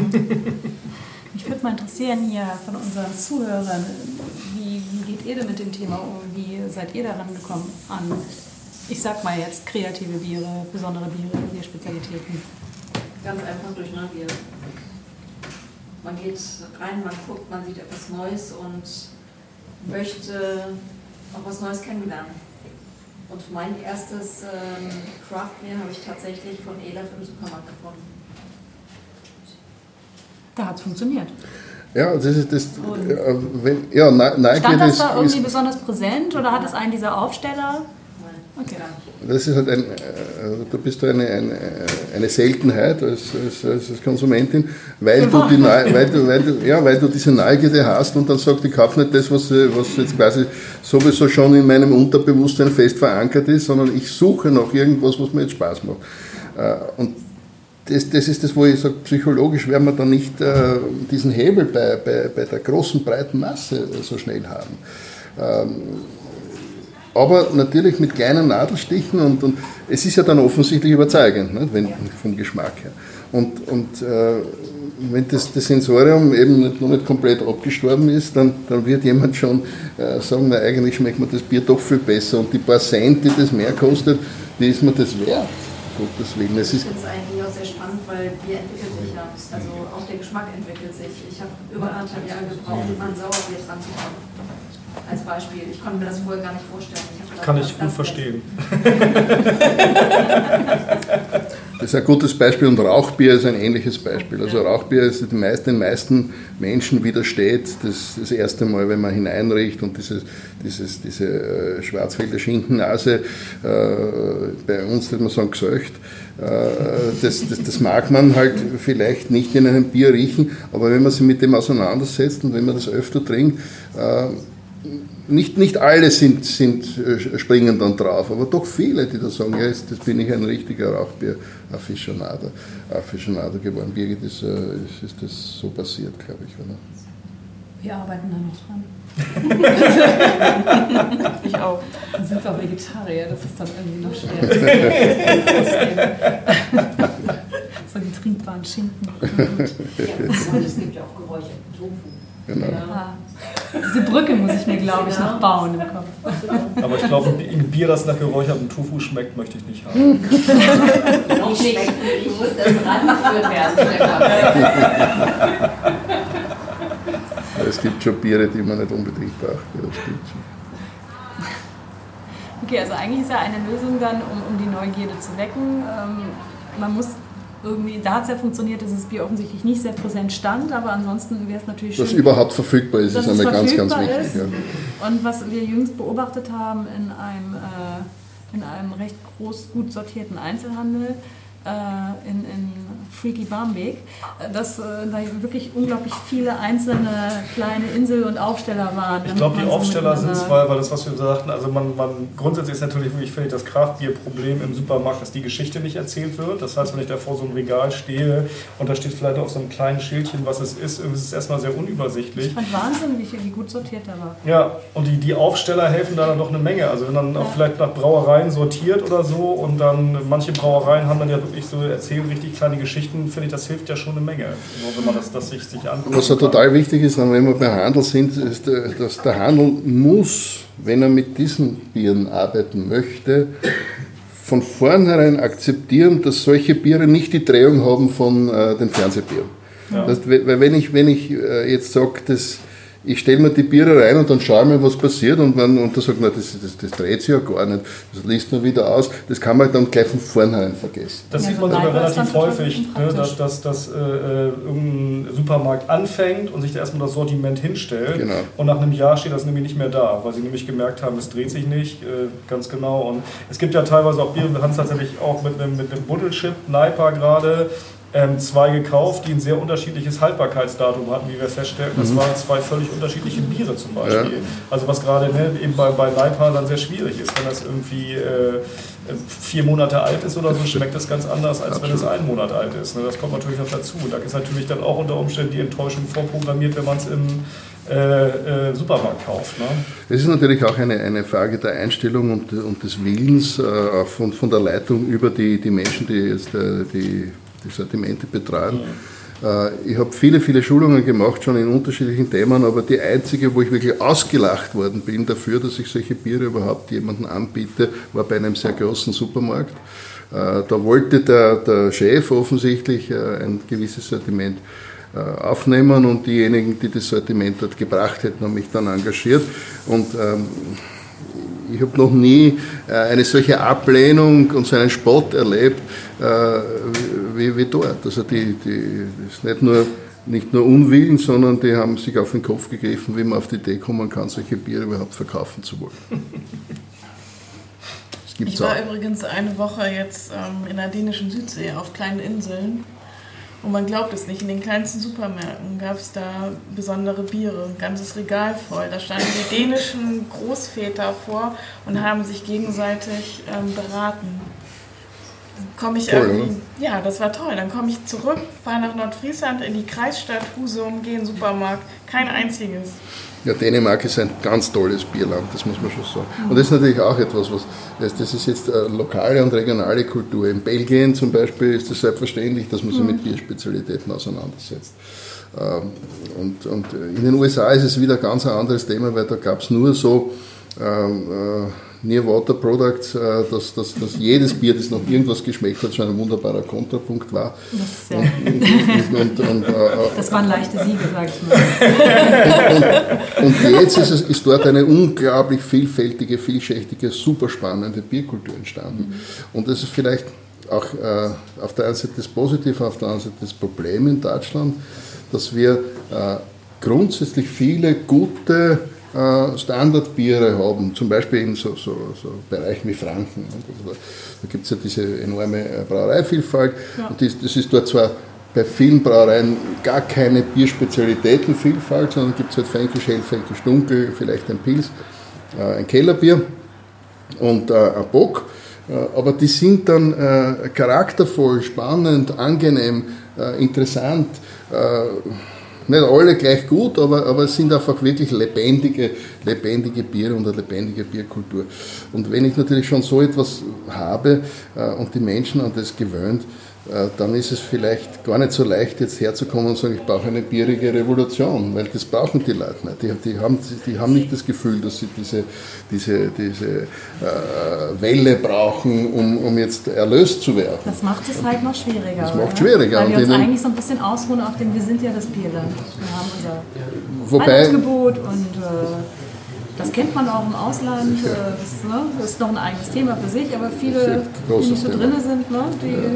Mich würde mal interessieren hier von unseren Zuhörern, wie, wie geht ihr denn mit dem Thema um? Wie seid ihr daran gekommen an, ich sag mal jetzt, kreative Biere, besondere Biere, Bierspezialitäten? Ganz einfach durch Neugier. Man geht rein, man guckt, man sieht etwas Neues und möchte auch was Neues kennenlernen. Und mein erstes ähm, Craft Beer habe ich tatsächlich von Elef im Supermarkt gefunden. Da hat es funktioniert. Ja, das ist das. Äh, wenn, ja, Nike stand das ist, da irgendwie ist, besonders präsent oder hat es einen dieser Aufsteller? Okay. Das ist halt ein, äh, da bist du eine, eine, eine Seltenheit als, als, als Konsumentin, weil du, die, weil, du, weil, du, ja, weil du diese Neugierde hast und dann sagst, ich kaufe nicht das, was, was jetzt quasi sowieso schon in meinem Unterbewusstsein fest verankert ist, sondern ich suche nach irgendwas, was mir jetzt Spaß macht. Äh, und Das, das ist das, wo ich sage, psychologisch werden wir dann nicht äh, diesen Hebel bei, bei, bei der großen, breiten Masse so schnell haben. Ähm, aber natürlich mit kleinen Nadelstichen und, und es ist ja dann offensichtlich überzeugend, ne, wenn, vom Geschmack her. Und, und äh, wenn das, das Sensorium eben nicht, noch nicht komplett abgestorben ist, dann, dann wird jemand schon äh, sagen, na, eigentlich schmeckt mir das Bier doch viel besser und die paar Cent, die das mehr kostet, die ist mir das wert. Gottes Willen. Es ist ich finde es eigentlich auch sehr spannend, weil Bier entwickelt sich ja. Also auch der Geschmack entwickelt sich. Ich habe über anderthalb Jahre gebraucht, um an Sauerbier dran zu kommen. Als Beispiel. Ich konnte mir das vorher gar nicht vorstellen. Ich gedacht, kann ich gut verstehen. Das ist ein gutes Beispiel und Rauchbier ist ein ähnliches Beispiel. Also Rauchbier ist den meisten, den meisten Menschen widersteht das, das erste Mal, wenn man hineinriecht und dieses, dieses, diese äh, Schwarzwälder Schinkennase, äh, bei uns würde man sagen gesöcht, äh, das, das, das mag man halt vielleicht nicht in einem Bier riechen, aber wenn man sich mit dem auseinandersetzt und wenn man das öfter trinkt, äh, nicht, nicht alle sind, sind, springen dann drauf, aber doch viele, die da sagen, ja, jetzt das bin ich ein richtiger Rauchbier-Afficionado Afficionado geworden. Birgit, ist, ist, ist das so passiert, glaube ich, oder? Wir arbeiten da noch dran. Ich auch. Dann sind wir auch Vegetarier, das ist dann irgendwie noch schwer. So die trinkbaren Schinken. Ja, es gibt ja auch geräucherten Tofu. Genau. Ja. Diese Brücke muss ich mir, glaube ich, noch bauen im Kopf. Aber ich glaube, ein Bier, das nach geräuchertem Tofu schmeckt, möchte ich nicht haben. Noch nicht. Du musst erst rangeführt werden, Stefan. Es gibt schon Biere, die man nicht unbedingt braucht. Ja, das stimmt schon. Okay, also eigentlich ist ja eine Lösung dann, um, um die Neugierde zu wecken. Ähm, man muss irgendwie, da hat es ja funktioniert, dass das Bier offensichtlich nicht sehr präsent stand, aber ansonsten wäre es natürlich schön, dass es überhaupt verfügbar ist, ist einmal ganz, ganz wichtig. Ist. Ja. Und was wir jüngst beobachtet haben in einem, äh, in einem recht groß gut sortierten Einzelhandel, In, in Freaky Barmbek, dass äh, da wirklich unglaublich viele einzelne kleine Insel- und Aufsteller waren. Ich glaube, die Aufsteller sind es, weil, weil das, was wir sagten, also man, man grundsätzlich ist natürlich wirklich völlig das Kraftbier-Problem im Supermarkt, dass die Geschichte nicht erzählt wird. Das heißt, wenn ich da vor so einem Regal stehe und da steht vielleicht auf so einem kleinen Schildchen, was es ist, ist es erstmal sehr unübersichtlich. Ich fand Wahnsinn, wie, wie gut sortiert der war. Ja, und die, die Aufsteller helfen da dann noch eine Menge. Also wenn dann auch vielleicht nach Brauereien sortiert oder so und dann manche Brauereien haben dann ja wirklich so erzählen richtig kleine Geschichten, finde ich, das hilft ja schon eine Menge, so, wenn man das, das sich, sich anguckt. Was ja total wichtig ist, wenn wir beim Handel sind, ist, dass der Handel muss, wenn er mit diesen Bieren arbeiten möchte, von vornherein akzeptieren, dass solche Biere nicht die Drehung haben von äh, den Fernsehbieren. Ja. Das, weil wenn ich, wenn ich äh, jetzt sage, dass ich stelle mir die Biere rein und dann schaue ich mir, was passiert und man und da sagt man, das, das, das dreht sich ja gar nicht, das liest man wieder aus, das kann man dann gleich von vornherein vergessen. Das ja, sieht man sogar relativ häufig, ne, dass, dass, dass äh, irgendein Supermarkt anfängt und sich da erstmal das Sortiment hinstellt, genau. Und nach einem Jahr steht das nämlich nicht mehr da, weil sie nämlich gemerkt haben, es dreht sich nicht, äh, ganz genau. Und es gibt ja teilweise auch Biere, wir haben es tatsächlich auch mit einem, mit einem Buddelchip, Naipa gerade, Ähm, zwei gekauft, die ein sehr unterschiedliches Haltbarkeitsdatum hatten, wie wir feststellten. Das mhm. waren zwei völlig unterschiedliche Biere zum Beispiel. Ja. Also was gerade ne, eben bei, bei Naipa dann sehr schwierig ist. Wenn das irgendwie äh, vier Monate alt ist oder so, schmeckt das ganz anders, als Absolut. Wenn es einen Monat alt ist. Ne, das kommt natürlich noch dazu. Da ist natürlich dann auch unter Umständen die Enttäuschung vorprogrammiert, wenn man es im äh, äh, Supermarkt kauft. Ne? Es ist natürlich auch eine, eine Frage der Einstellung und, und des Willens äh, von, von der Leitung über die, die Menschen, die jetzt äh, die die Sortimente betreuen. Ja. Ich habe viele, viele Schulungen gemacht, schon in unterschiedlichen Themen, aber die einzige, wo ich wirklich ausgelacht worden bin dafür, dass ich solche Biere überhaupt jemandem anbiete, war bei einem sehr großen Supermarkt. Da wollte der, der Chef offensichtlich ein gewisses Sortiment aufnehmen und diejenigen, die das Sortiment dort gebracht hätten, haben mich dann engagiert. Und ähm, ich habe noch nie äh, eine solche Ablehnung und so einen Spott erlebt äh, wie, wie dort. Also die, die das ist nicht nur, nicht nur Unwillen, sondern die haben sich auf den Kopf gegriffen, wie man auf die Idee kommen kann, solche Biere überhaupt verkaufen zu wollen. Das gibt's ich war auch. übrigens eine Woche jetzt ähm, in der dänischen Südsee auf kleinen Inseln. Und man glaubt es nicht, in den kleinsten Supermärkten gab es da besondere Biere, ein ganzes Regal voll. Da standen die dänischen Großväter vor und haben sich gegenseitig ähm, beraten. Komme ich toll, irgendwie, ja, das war toll. Dann komme ich zurück, fahre nach Nordfriesland in die Kreisstadt Husum, gehe in den Supermarkt, kein einziges. Ja, Dänemark ist ein ganz tolles Bierland, das muss man schon sagen. Und das ist natürlich auch etwas, was, das ist jetzt lokale und regionale Kultur. In Belgien zum Beispiel ist es selbstverständlich, dass man sich mit Bierspezialitäten auseinandersetzt. Und, und in den U S A ist es wieder ganz ein anderes Thema, weil da gab es nur so ähm, Near Water Products, äh, dass, dass, dass jedes Bier, das noch irgendwas geschmeckt hat, schon ein wunderbarer Kontrapunkt war. Das, ja. und, und, und, und, äh, das waren leichte Siege, sag ich mal. und, und, und jetzt ist, es, ist dort eine unglaublich vielfältige, vielschichtige, super spannende Bierkultur entstanden. Mhm. Und das ist vielleicht auch äh, auf der einen Seite das Positive, auf der anderen Seite das Problem in Deutschland, dass wir äh, grundsätzlich viele gute Standardbiere haben, zum Beispiel in so, so, so Bereichen wie Franken. Da gibt es ja diese enorme Brauereivielfalt. Ja. Und das, das ist dort zwar bei vielen Brauereien gar keine Bierspezialitätenvielfalt, sondern gibt es halt Fränkisch Hell, Fränkisch Dunkel, vielleicht ein Pils, äh, ein Kellerbier und äh, ein Bock. Äh, aber die sind dann äh, charaktervoll, spannend, angenehm, äh, interessant. Äh, nicht alle gleich gut, aber, aber es sind einfach wirklich lebendige, lebendige Biere und eine lebendige Bierkultur. Und wenn ich natürlich schon so etwas habe äh, und die Menschen an das gewöhnt, äh, dann ist es vielleicht gar nicht so leicht, jetzt herzukommen und sagen, ich brauche eine bierige Revolution, weil das brauchen die Leute nicht. Die, die, haben, die haben nicht das Gefühl, dass sie diese, diese, diese äh, Welle brauchen, um, um jetzt erlöst zu werden. Das macht es halt noch schwieriger. Das macht oder? schwieriger. Weil wir Und uns denen, eigentlich so ein bisschen ausruhen auf dem, wir sind ja das Bierland. Wir haben unser wobei, Angebot und äh, das kennt man auch im Ausland. Äh, das, ne, das ist noch ein eigenes Thema für sich, aber viele, die nicht so drin sind, ne, die... Ja.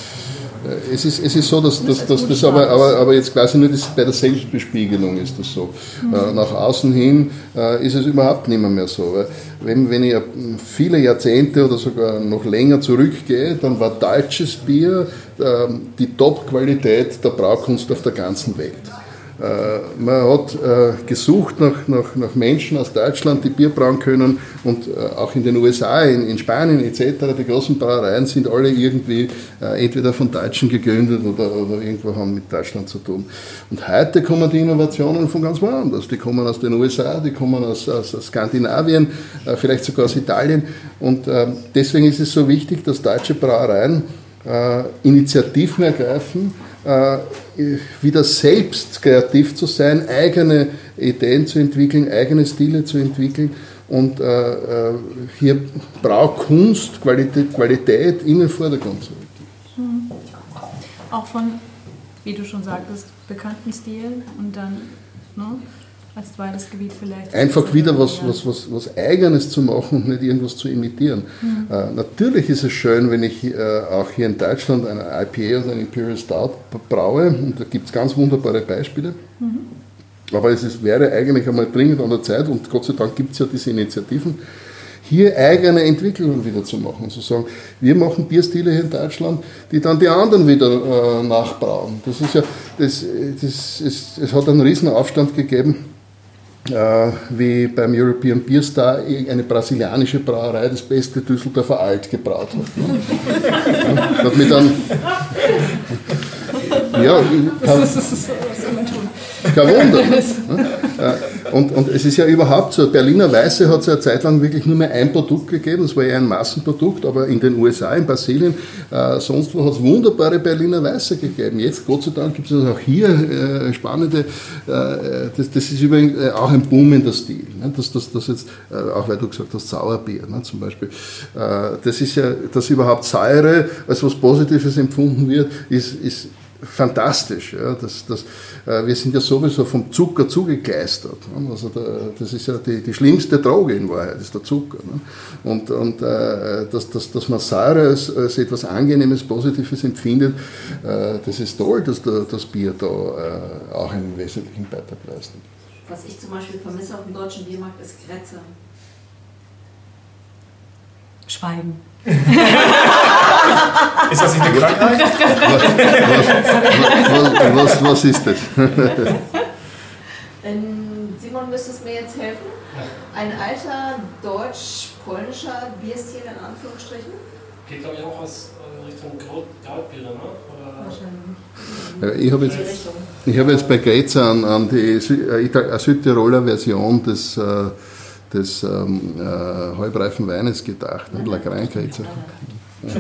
Es ist, es ist so, dass, dass, dass das aber, aber, aber jetzt quasi nur das, bei der Selbstbespiegelung ist das so. Mhm. Äh, nach außen hin äh, ist es überhaupt nicht mehr, mehr so. Weil wenn, wenn ich viele Jahrzehnte oder sogar noch länger zurückgehe, dann war deutsches Bier äh, die Top-Qualität der Braukunst auf der ganzen Welt. Äh, man hat äh, gesucht nach, nach, nach Menschen aus Deutschland, die Bier brauen können, und äh, auch in den U S A, in, in Spanien et cetera. Die großen Brauereien sind alle irgendwie äh, entweder von Deutschen gegründet oder, oder irgendwo haben mit Deutschland zu tun. Und heute kommen die Innovationen von ganz woanders. Die kommen aus den U S A, die kommen aus, aus, aus Skandinavien, äh, vielleicht sogar aus Italien. Und äh, deswegen ist es so wichtig, dass deutsche Brauereien äh, Initiativen ergreifen, äh, wieder selbst kreativ zu sein, eigene Ideen zu entwickeln, eigene Stile zu entwickeln und äh, äh, hier Braukunst, Qualität, Qualität in den Vordergrund zu rücken. Mhm. Auch von, wie du schon sagtest, bekannten Stilen und dann ne, als zweites Gebiet vielleicht. Einfach wieder was, was, was, was Eigenes zu machen und nicht irgendwas zu imitieren. Mhm. Äh, natürlich ist es schön, wenn ich äh, auch hier in Deutschland eine I P A oder eine Imperial Stout braue, und da gibt es ganz wunderbare Beispiele. Mhm. Aber es ist, wäre eigentlich einmal dringend an der Zeit, und Gott sei Dank gibt es ja diese Initiativen, hier eigene Entwicklungen wieder zu machen und zu sagen, wir machen Bierstile hier in Deutschland, die dann die anderen wieder äh, nachbrauen. Das ist ja, das, das, es, es hat einen riesen Aufstand gegeben, Äh, wie beim European Beer Star eine brasilianische Brauerei das beste Düsseldorfer Alt gebraut hat. Ne? Ja, hat mich dann... Ja, kann, kein Wunder. Ne? Und, und es ist ja überhaupt so, Berliner Weiße hat es ja eine Zeit lang wirklich nur mehr ein Produkt gegeben, das war ja ein Massenprodukt, aber in den U S A, in Brasilien, äh, sonst wo hat es wunderbare Berliner Weiße gegeben. Jetzt, Gott sei Dank, gibt es auch hier äh, spannende, äh, das, das ist übrigens äh, auch ein boomender Stil. Ne? Das, das, das jetzt, äh, auch weil du gesagt hast, Sauerbier ne? Zum Beispiel. Äh, das ist ja, dass überhaupt Säure als was Positives empfunden wird, ist, ist fantastisch. Ja, das, das, äh, wir sind ja sowieso vom Zucker zugekleistert. Ne? Also da, das ist ja die, die schlimmste Droge in Wahrheit, ist der Zucker. Ne? Und, und äh, dass, dass, dass man Säure als, als etwas Angenehmes, Positives empfindet, äh, das ist toll, dass der, das Bier da äh, auch einen wesentlichen Beitrag leistet. Was ich zum Beispiel vermisse auf dem deutschen Biermarkt ist Kretze. Schweigen. Ist das nicht eine Krankheit? Was, was, was, was ist das? Ähm, Simon, müsstest du mir jetzt helfen? Ein alter deutsch-polnischer Bierstil in Anführungsstrichen? Geht, glaube ich, auch aus äh, Richtung Grautbiere, ne? Oder? Wahrscheinlich. Ich habe jetzt, ich hab jetzt bei Greza an, an die Sü äh, Südtiroler Version des, äh, des ähm, äh, halbreifen Weines gedacht, ne? Lagrein-Greza. Ja.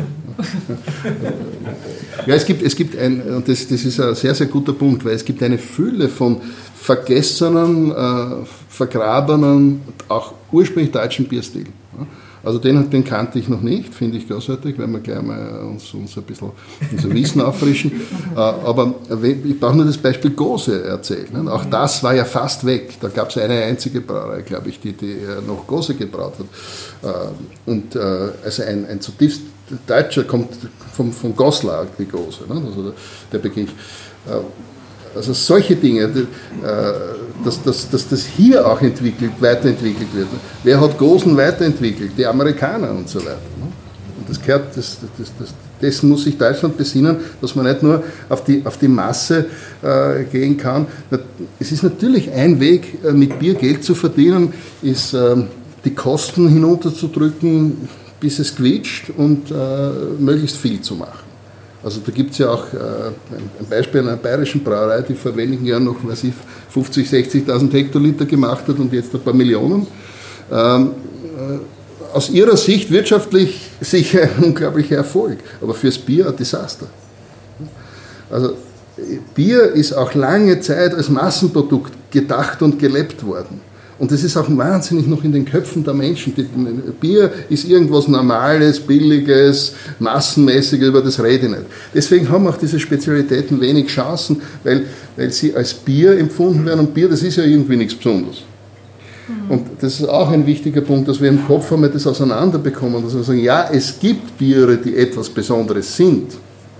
Ja, es gibt, es gibt ein, und das, das ist ein sehr, sehr guter Punkt, weil es gibt eine Fülle von vergessenen, äh, vergrabenen, auch ursprünglich deutschen Bierstilen. Ja. Also den, den kannte ich noch nicht, finde ich großartig, weil wir gleich mal uns, uns ein bisschen unser Wissen auffrischen. äh, aber ich brauche nur das Beispiel Gose erzählen. Ne? Auch das war ja fast weg. Da gab es eine einzige Brauerei, glaube ich, die, die noch Gose gebraut hat. Äh, und äh, also ein, ein zutiefst Deutscher kommt vom, von Goslar, die Gose, ne? Also der, der Begriff. Also solche Dinge, dass, dass, dass das hier auch entwickelt, weiterentwickelt wird. Wer hat Gosen weiterentwickelt? Die Amerikaner und so weiter. Und das gehört, das, das, das, dessen muss sich Deutschland besinnen, dass man nicht nur auf die, auf die Masse äh, gehen kann. Es ist natürlich ein Weg, mit Bier Geld zu verdienen, ist äh, die Kosten hinunterzudrücken, bis es quietscht und äh, möglichst viel zu machen. Also da gibt es ja auch äh, ein Beispiel einer bayerischen Brauerei, die vor wenigen Jahren noch, weiß ich, fünfzig, sechzigtausend Hektoliter gemacht hat und jetzt ein paar Millionen. Ähm, äh, aus ihrer Sicht wirtschaftlich sicher ein unglaublicher Erfolg, aber fürs Bier ein Desaster. Also Bier ist auch lange Zeit als Massenprodukt gedacht und gelebt worden. Und das ist auch wahnsinnig noch in den Köpfen der Menschen. Bier ist irgendwas Normales, Billiges, Massenmäßiges, über das rede ich nicht. Deswegen haben auch diese Spezialitäten wenig Chancen, weil, weil sie als Bier empfunden werden. Und Bier, das ist ja irgendwie nichts Besonderes. Mhm. Und das ist auch ein wichtiger Punkt, dass wir im Kopf einmal das auseinanderbekommen, dass wir sagen, ja, es gibt Biere, die etwas Besonderes sind.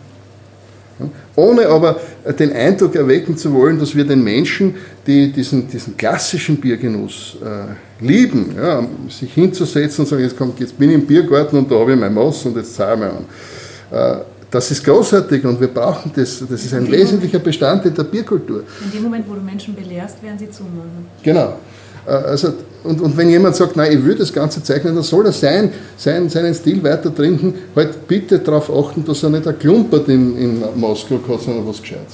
Ohne aber den Eindruck erwecken zu wollen, dass wir den Menschen, die diesen, diesen klassischen Biergenuss äh, lieben, ja, sich hinzusetzen und sagen, jetzt, komm, jetzt bin ich im Biergarten und da habe ich mein Maß und jetzt zahle ich mir an. Äh, das ist großartig und wir brauchen das. Das ist ein wesentlicher Bestandteil der Bierkultur. In dem Moment, wo du Menschen belehrst, werden sie zumachen. Genau. Also, und, und wenn jemand sagt, nein, ich will das Ganze zeichnen, dann soll er sein, sein, seinen Stil weiter trinken, halt bitte darauf achten, dass er nicht ein Klumpert in, in Moskau hat, sondern was Gescheites.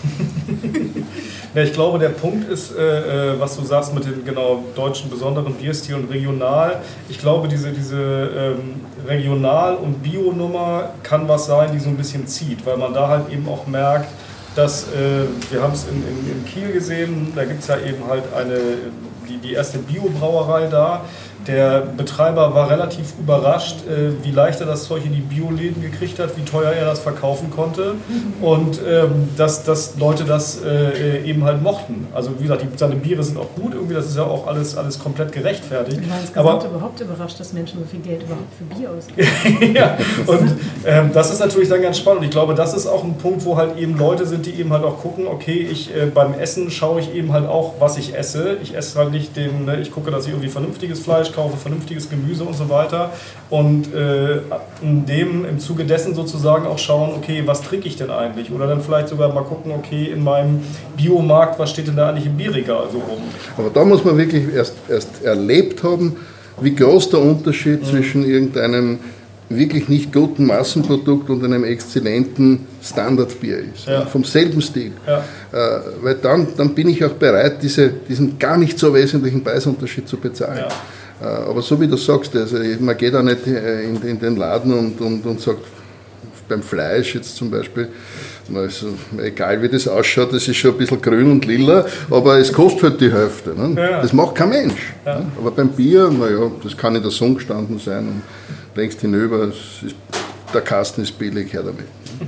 Ja, ich glaube, der Punkt ist, äh, was du sagst mit dem genau deutschen besonderen Bierstil und regional. Ich glaube, diese, diese ähm, Regional- und Bio-Nummer kann was sein, die so ein bisschen zieht, weil man da halt eben auch merkt, dass, äh, wir haben es in, in, in Kiel gesehen, da gibt es ja eben halt eine, die, die erste Biobrauerei da. Der Betreiber war relativ überrascht, äh, wie leicht er das Zeug in die Bioläden gekriegt hat, wie teuer er das verkaufen konnte und ähm, dass, dass Leute das äh, eben halt mochten. Also wie gesagt, die, seine Biere sind auch gut, irgendwie das ist ja auch alles, alles komplett gerechtfertigt. Ich war insgesamt überhaupt überrascht, dass Menschen so viel Geld überhaupt für Bier ausgeben. Ja, und ähm, das ist natürlich dann ganz spannend. Und ich glaube, das ist auch ein Punkt, wo halt eben Leute sind, die eben halt auch gucken, okay, ich äh, beim Essen schaue ich eben halt auch, was ich esse. Ich esse halt nicht den, ne, ich gucke, dass ich irgendwie vernünftiges Fleisch kaufe, vernünftiges Gemüse und so weiter und äh, in dem, im Zuge dessen sozusagen auch schauen, okay, was trinke ich denn eigentlich? Oder dann vielleicht sogar mal gucken, okay, in meinem Biomarkt, was steht denn da eigentlich im Bierregal so rum? Aber da muss man wirklich erst, erst erlebt haben, wie groß der Unterschied mhm. zwischen irgendeinem wirklich nicht guten Massenprodukt und einem exzellenten Standardbier ist. Ja. Vom selben Stil. Ja. Äh, weil dann, dann bin ich auch bereit, diese, diesen gar nicht so wesentlichen Preisunterschied zu bezahlen. Ja. Aber so wie du sagst, also man geht auch nicht in, in den Laden und, und, und sagt, beim Fleisch jetzt zum Beispiel, also egal wie das ausschaut, das ist schon ein bisschen grün und lila, aber es kostet halt die Hälfte. Ne? Ja. Das macht kein Mensch. Ja. Ne? Aber beim Bier, naja, das kann in der Sonne gestanden sein und längst hinüber, ist, der Kasten ist billig, her damit.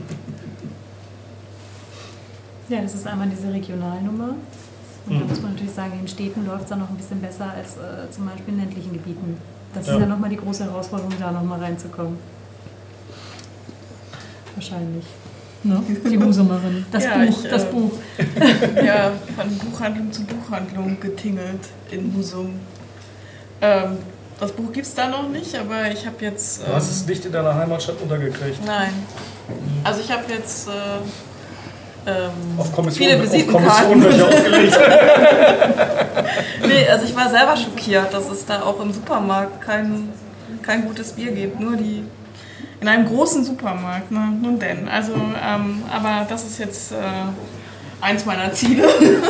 Ja, das ist einmal diese Regionalnummer. Und da muss man natürlich sagen, in Städten läuft es dann noch ein bisschen besser als äh, zum Beispiel in ländlichen Gebieten. Das ja. ist ja nochmal die große Herausforderung, da nochmal reinzukommen. Wahrscheinlich. Ne? Die Husumerin. Das ja, Buch, ich, das äh, Buch. Ja, von Buchhandlung zu Buchhandlung getingelt in Husum. Ähm, das Buch gibt es da noch nicht, aber ich habe jetzt... Ähm, du hast es nicht in deiner Heimatstadt untergekriegt? Nein. Also ich habe jetzt... Äh, Ähm, auf Kommission, viele Visitenkarten. Auf Kommission ausgelegt. Nee, also ich war selber schockiert, dass es da auch im Supermarkt kein, kein gutes Bier gibt. Nur die in einem großen Supermarkt, ne? Nun denn. Also, ähm, aber das ist jetzt äh, eins meiner Ziele.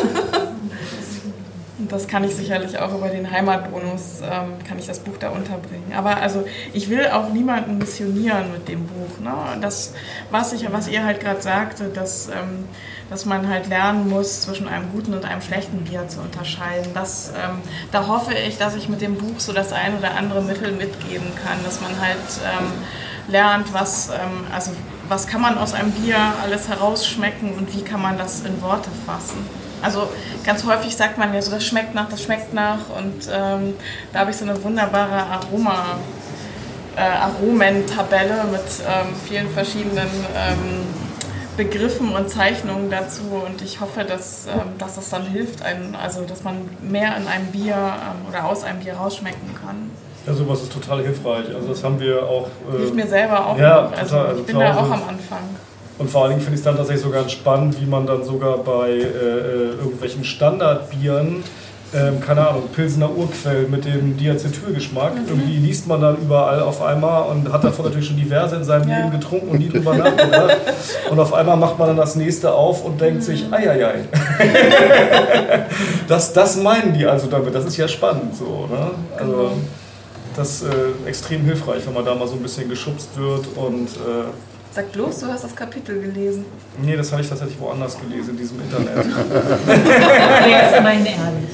Und das kann ich sicherlich auch über den Heimatbonus, ähm, kann ich das Buch da unterbringen. Aber also ich will auch niemanden missionieren mit dem Buch. Ne? Das, was, ich, was ihr halt gerade sagte, dass, ähm, dass man halt lernen muss, zwischen einem guten und einem schlechten Bier zu unterscheiden. Das, ähm, da hoffe ich, dass ich mit dem Buch so das ein oder andere Mittel mitgeben kann, dass man halt ähm, lernt, was, ähm, also, was kann man aus einem Bier alles herausschmecken und wie kann man das in Worte fassen. Also ganz häufig sagt man ja so, das schmeckt nach, das schmeckt nach und ähm, da habe ich so eine wunderbare Aroma, äh, Aromentabelle mit ähm, vielen verschiedenen ähm, Begriffen und Zeichnungen dazu und ich hoffe, dass, ähm, dass das dann hilft, einen, also dass man mehr in einem Bier ähm, oder aus einem Bier rausschmecken kann. Ja, sowas ist total hilfreich. Also das haben wir auch... Äh, Hilft mir selber auch. Ja, also total. Also ich bin da auch am Anfang. Und vor allen Dingen finde ich es dann tatsächlich sogar spannend, wie man dann sogar bei äh, irgendwelchen Standardbieren, ähm, keine Ahnung, Pilsener Urquell mit dem Diacetylgeschmack, mhm. irgendwie liest man dann überall auf einmal und hat davon natürlich schon diverse in seinem ja. Leben getrunken und nie drüber nachgedacht. Und auf einmal macht man dann das nächste auf und denkt mhm. sich, eieiei. das, das meinen die also damit, das ist ja spannend so. Ne? Also, genau. Das ist äh, extrem hilfreich, wenn man da mal so ein bisschen geschubst wird und... Äh, Sag bloß, du hast das Kapitel gelesen. Nee, das habe ich tatsächlich woanders gelesen, in diesem Internet. Der ist immerhin ehrlich.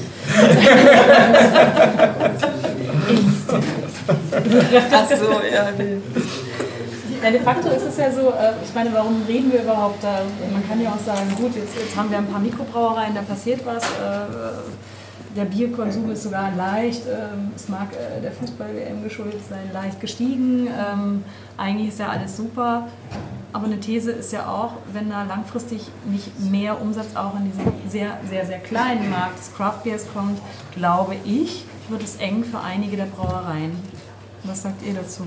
Ach so, ja, nee. Ja, de facto ist es ja so, ich meine, warum reden wir überhaupt da? Man kann ja auch sagen, gut, jetzt, jetzt haben wir ein paar Mikrobrauereien, da passiert was. Der Bierkonsum ist sogar leicht, es mag der Fußball-W M geschuldet sein, leicht gestiegen. Eigentlich ist ja alles super. Aber eine These ist ja auch, wenn da langfristig nicht mehr Umsatz auch in diesem sehr, sehr, sehr kleinen Markt des Craft Beers kommt, glaube ich, wird es eng für einige der Brauereien. Was sagt ihr dazu?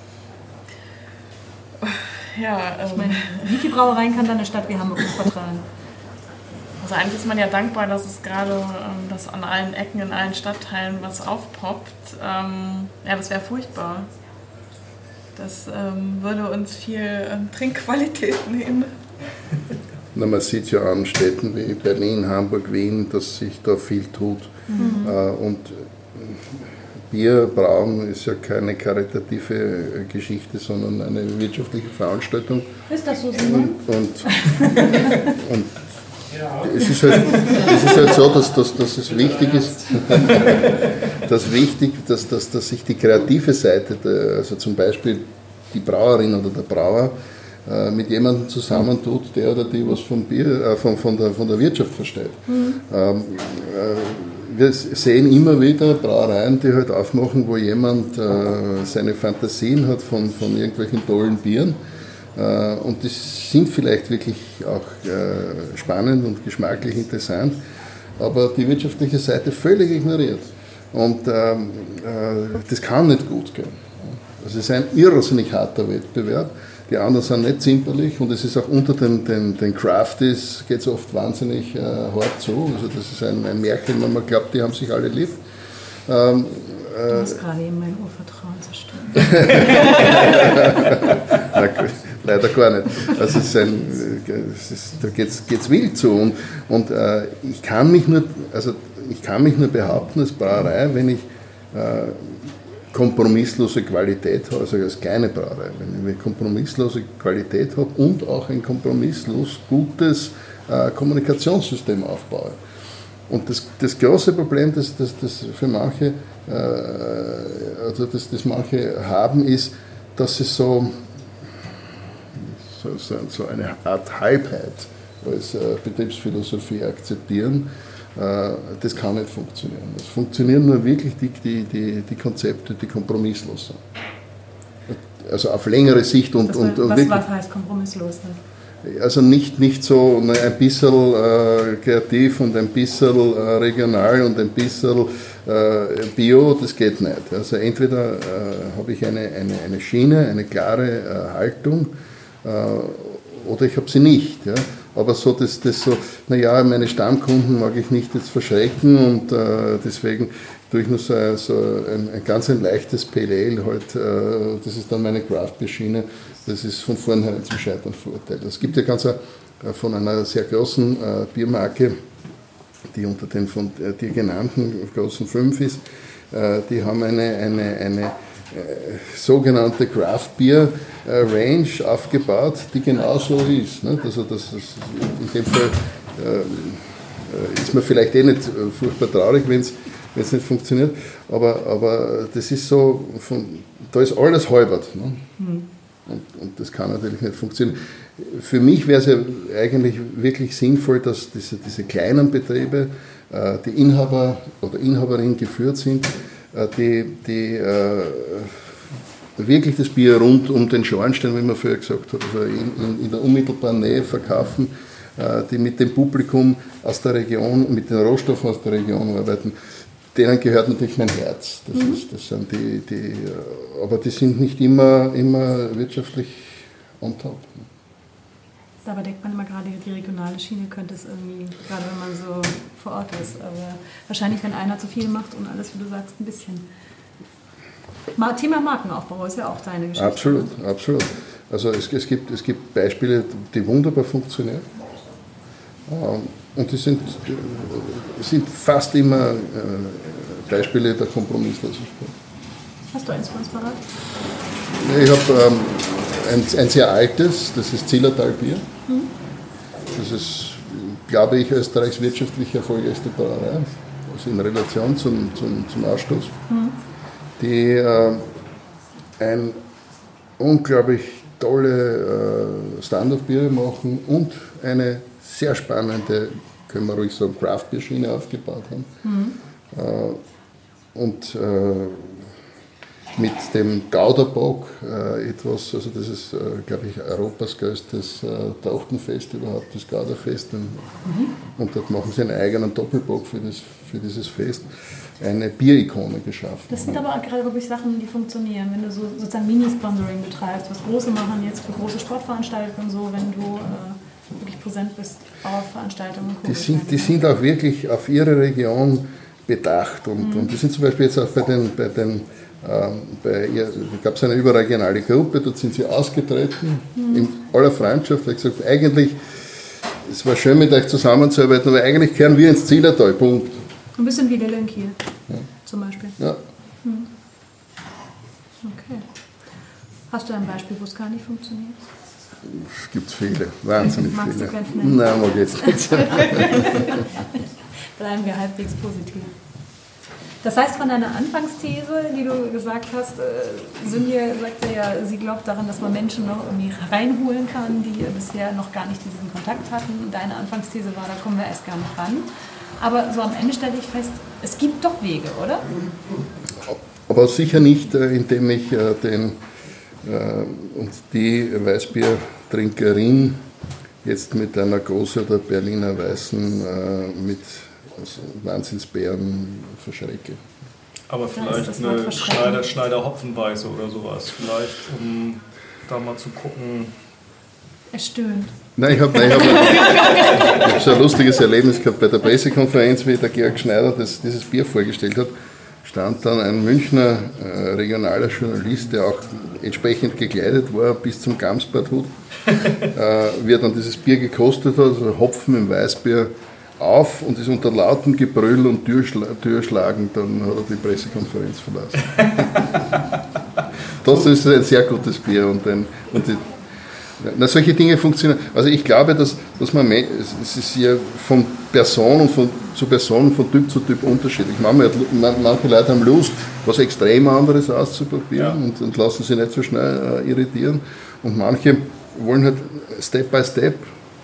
Ja, ähm, ich meine, wie viele Brauereien kann da eine Stadt wie Hamburg vertragen? Also eigentlich ist man ja dankbar, dass es gerade, ähm, dass an allen Ecken, in allen Stadtteilen was aufpoppt. Ähm, ja, das wäre furchtbar. Das ähm, würde uns viel ähm, Trinkqualität nehmen. Na, man sieht ja an Städten wie Berlin, Hamburg, Wien, dass sich da viel tut. Mhm. Äh, und Bier brauen ist ja keine karitative Geschichte, sondern eine wirtschaftliche Veranstaltung. Ist das so, Simon? Und, und, und es, ist halt, es ist halt so, dass, dass, dass es wichtig ist, dass, wichtig, dass, dass, dass sich die kreative Seite, der, also zum Beispiel die Brauerin oder der Brauer, äh, mit jemandem zusammentut, der oder die was vom Bier, äh, von, von, der, von der Wirtschaft versteht. Mhm. Ähm, äh, wir sehen immer wieder Brauereien, die halt aufmachen, wo jemand äh, seine Fantasien hat von, von irgendwelchen tollen Bieren. Uh, und die sind vielleicht wirklich auch uh, spannend und geschmacklich interessant, aber die wirtschaftliche Seite völlig ignoriert. Und uh, uh, das kann nicht gut gehen. Also es ist ein irrsinnig harter Wettbewerb. Die anderen sind nicht zimperlich und es ist auch unter den, den, den Crafties geht es oft wahnsinnig uh, hart zu. Also das ist ein, ein Märchen, wenn man glaubt, die haben sich alle lieb. Um, Du hast gerade eben mein Urvertrauen zerstört. Na gut, leider gar nicht. Also es ist ein, es ist, da geht es wild zu. Und, und äh, ich, kann mich nur, also ich kann mich nur behaupten als Brauerei, wenn ich äh, kompromisslose Qualität habe, also als kleine Brauerei, wenn ich eine kompromisslose Qualität habe und auch ein kompromisslos gutes äh, Kommunikationssystem aufbaue. Und das, das große Problem, das, das, das für manche, äh, also das, das manche haben, ist, dass sie so, so, so, so eine Art Halbheit als äh, Betriebsphilosophie akzeptieren. Äh, das kann nicht funktionieren. Es funktionieren nur wirklich die, die, die, die Konzepte, die kompromisslos sind. Also auf längere Sicht und... Das und, und was, wirklich, was heißt kompromisslos denn? Also nicht, nicht so ne, ein bisschen äh, kreativ und ein bisschen äh, regional und ein bisschen äh, Bio, das geht nicht. Also entweder äh, habe ich eine, eine, eine Schiene, eine klare äh, Haltung äh, oder ich habe sie nicht. Ja? Aber so, das, das so, naja, meine Stammkunden mag ich nicht jetzt verschrecken und äh, deswegen tue ich nur so, so ein, ein ganz ein leichtes Pale Ale halt, äh, das ist dann meine Craft-Beer-Schiene. Das ist von vornherein zum Scheitern verurteilt. Es gibt ja ganz a, von einer sehr großen äh, Biermarke, die unter den von dir genannten großen fünf ist, äh, die haben eine, eine, eine äh, sogenannte Craft Beer äh, Range aufgebaut, die genauso ist. Ne? Also das ist, in dem Fall äh, ist man vielleicht eh nicht furchtbar traurig, wenn es nicht funktioniert, aber, aber das ist so, von, da ist alles halbert. Ne? Mhm. Und, und das kann natürlich nicht funktionieren. Für mich wäre es ja eigentlich wirklich sinnvoll, dass diese, diese kleinen Betriebe, äh, die Inhaber oder Inhaberin geführt sind, äh, die, die äh, wirklich das Bier rund um den Schornstein, wie man früher gesagt hat, also in, in, in der unmittelbaren Nähe verkaufen, äh, die mit dem Publikum aus der Region, mit den Rohstoffen aus der Region arbeiten. denen gehört natürlich mein Herz. Das, mhm. ist, das sind die, die, aber die sind nicht immer, immer wirtschaftlich on top. Aber denkt man immer gerade, die regionale Schiene könnte es irgendwie, gerade wenn man so vor Ort ist. Aber wahrscheinlich, wenn einer zu viel macht und alles, wie du sagst, ein bisschen. Thema Markenaufbau ist ja auch deine Geschichte. Absolut, absolut. Also es, es, gibt, es gibt Beispiele, die wunderbar funktionieren. Und die sind, sind fast immer Beispiele der Kompromisslosigkeit. Hast du eins für uns parat? Ich habe ähm, ein, ein sehr altes, das ist Zillertal-Bier. Mhm. Das ist, glaube ich, Österreichs wirtschaftlich erfolgreichste Brauerei, also in Relation zum, zum, zum Ausstoß. Mhm. Die äh, ein unglaublich tolle äh, Standardbiere machen und eine sehr spannende, können wir ruhig sagen, Craft-Bier-Schiene aufgebaut haben. Mhm. Äh, und äh, mit dem Gauderbock äh, etwas, also das ist, äh, glaube ich, Europas größtes äh, Trachtenfest überhaupt, das Gauderfest. Und, mhm. und dort machen sie einen eigenen Doppelbock für, das, für dieses Fest. Eine Bierikone geschaffen. Das sind aber gerade wirklich Sachen, die funktionieren. Wenn du so sozusagen Mini-Sponsoring betreibst, was Große machen jetzt für große Sportveranstaltungen und so, wenn du äh, wirklich präsent bist auf Veranstaltungen. Die sind, die sind auch wirklich auf ihre Region bedacht. Und, mhm. und die sind zum Beispiel jetzt auch bei den, bei den ähm, bei ihr, da gab es eine überregionale Gruppe, dort sind sie ausgetreten, mhm. in aller Freundschaft. Ich habe gesagt, eigentlich, es war schön mit euch zusammenzuarbeiten, aber eigentlich kehren wir ins Zillertal, Punkt. Ein bisschen wie Lille in Kiel, ja. zum Beispiel. Ja. Hm. Okay. Hast du ein Beispiel, wo es gar nicht funktioniert? Es gibt viele, wahnsinnig Magst viele. Du ganz nennen? Nein, mag ich jetzt nicht. Bleiben wir halbwegs positiv. Das heißt, von deiner Anfangsthese, die du gesagt hast, äh, Sünje sagte ja, sie glaubt daran, dass man Menschen noch irgendwie reinholen kann, die bisher noch gar nicht diesen Kontakt hatten. Deine Anfangsthese war, da kommen wir erst gar nicht ran. Aber so am Ende stelle ich fest, es gibt doch Wege, oder? Aber sicher nicht, indem ich den und die Weißbiertrinkerin jetzt mit einer Große oder Berliner Weißen mit Wahnsinnsbeeren verschrecke. Aber vielleicht eine Schneider, Schneider Hopfenweiße oder sowas, vielleicht, um da mal zu gucken. Er stöhnt. Nein, ich habe hab, hab so ein lustiges Erlebnis gehabt bei der Pressekonferenz, wie der Georg Schneider das, dieses Bier vorgestellt hat. Stand dann ein Münchner äh, regionaler Journalist, der auch entsprechend gekleidet war, bis zum Gamsbarthut, äh, wie er dann dieses Bier gekostet hat, also Hopfen im Weißbier, auf und ist unter lautem Gebrüll und Türschla Türschlagen, dann hat er die Pressekonferenz verlassen. Das ist ein sehr gutes Bier und, ein, und die, na, solche Dinge funktionieren. Also ich glaube, dass, dass man, es ist ja von Person und von, zu Person, von Typ zu Typ unterschiedlich. Manche, manche Leute haben Lust, was extrem anderes auszuprobieren, ja. und, und lassen sich nicht so schnell äh, irritieren. Und manche wollen halt Step by Step,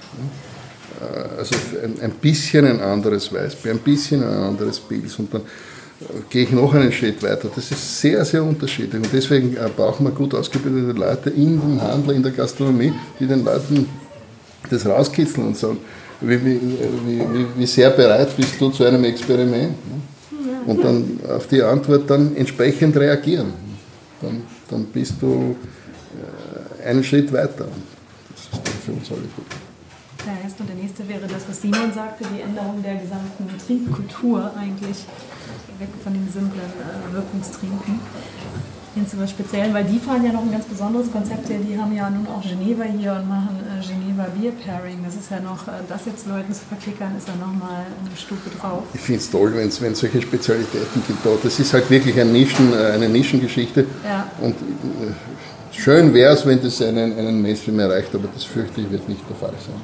äh, also ein, ein bisschen ein anderes Weißbier, ein bisschen ein anderes Pilz und dann gehe ich noch einen Schritt weiter. Das ist sehr, sehr unterschiedlich. Und deswegen brauchen wir gut ausgebildete Leute in dem Handel, in der Gastronomie, die den Leuten das rauskitzeln und sagen, wie, wie, wie, wie sehr bereit bist du zu einem Experiment? Und dann auf die Antwort dann entsprechend reagieren. Dann, dann bist du einen Schritt weiter. Das ist dann für uns alle gut. Der erste und der nächste wäre das, was Simon sagte, die Änderung der gesamten Trinkkultur eigentlich, weg von dem simplen äh, Wirkungstrinken hin zu was Speziellen, weil die fahren ja noch ein ganz besonderes Konzept hier, die haben ja nun auch Geneva hier und machen äh, Geneva Beer Pairing, das ist ja noch, äh, das jetzt Leuten zu verklickern, ist ja nochmal eine Stufe drauf. Ich finde es toll, wenn es solche Spezialitäten gibt, das ist halt wirklich ein Nischen, eine Nischengeschichte, ja. Und äh, schön wäre es, wenn das einen, einen Mainstream erreicht, aber das fürchte ich wird nicht der Fall sein.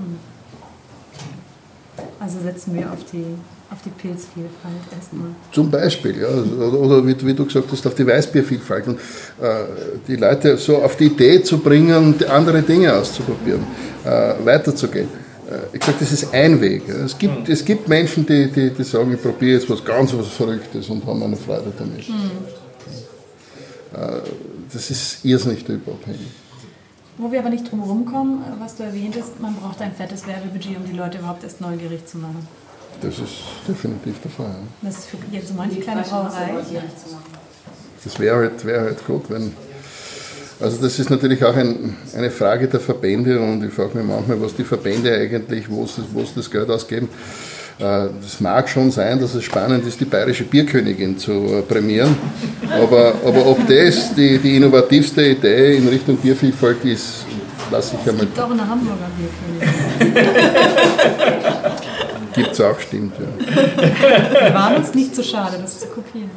Also setzen wir auf die, auf die Pilzvielfalt erstmal. Zum Beispiel, ja. Oder, oder wie, wie du gesagt hast, auf die Weißbiervielfalt. Und äh, die Leute so auf die Idee zu bringen, andere Dinge auszuprobieren, äh, weiterzugehen. Äh, ich sage, das ist ein Weg. Ja. Es, gibt, mhm. es gibt Menschen, die, die, die sagen, ich probiere jetzt was ganz was Verrücktes und haben eine Freude damit. Mhm. Äh, das ist irrsinnig typabhängig. Wo wir aber nicht drum herum kommen, was du erwähnt hast, man braucht ein fettes Werbebudget, um die Leute überhaupt erst neugierig zu machen. Das ist definitiv der Fall. Ja. Das ist für jetzt so manche kleine Brauerei. Das wäre halt, wär halt gut, wenn... Also das ist natürlich auch ein, eine Frage der Verbände und ich frage mich manchmal, was die Verbände eigentlich, wo sie, wo sie das Geld ausgeben. Das mag schon sein, dass es spannend ist, die bayerische Bierkönigin zu prämieren, aber, aber ob das die, die innovativste Idee in Richtung Biervielfalt ist, lasse ich einmal... Es gibt auch eine Hamburger Bierkönigin. Gibt es auch, stimmt, ja. Wir waren uns nicht so schade, das zu kopieren.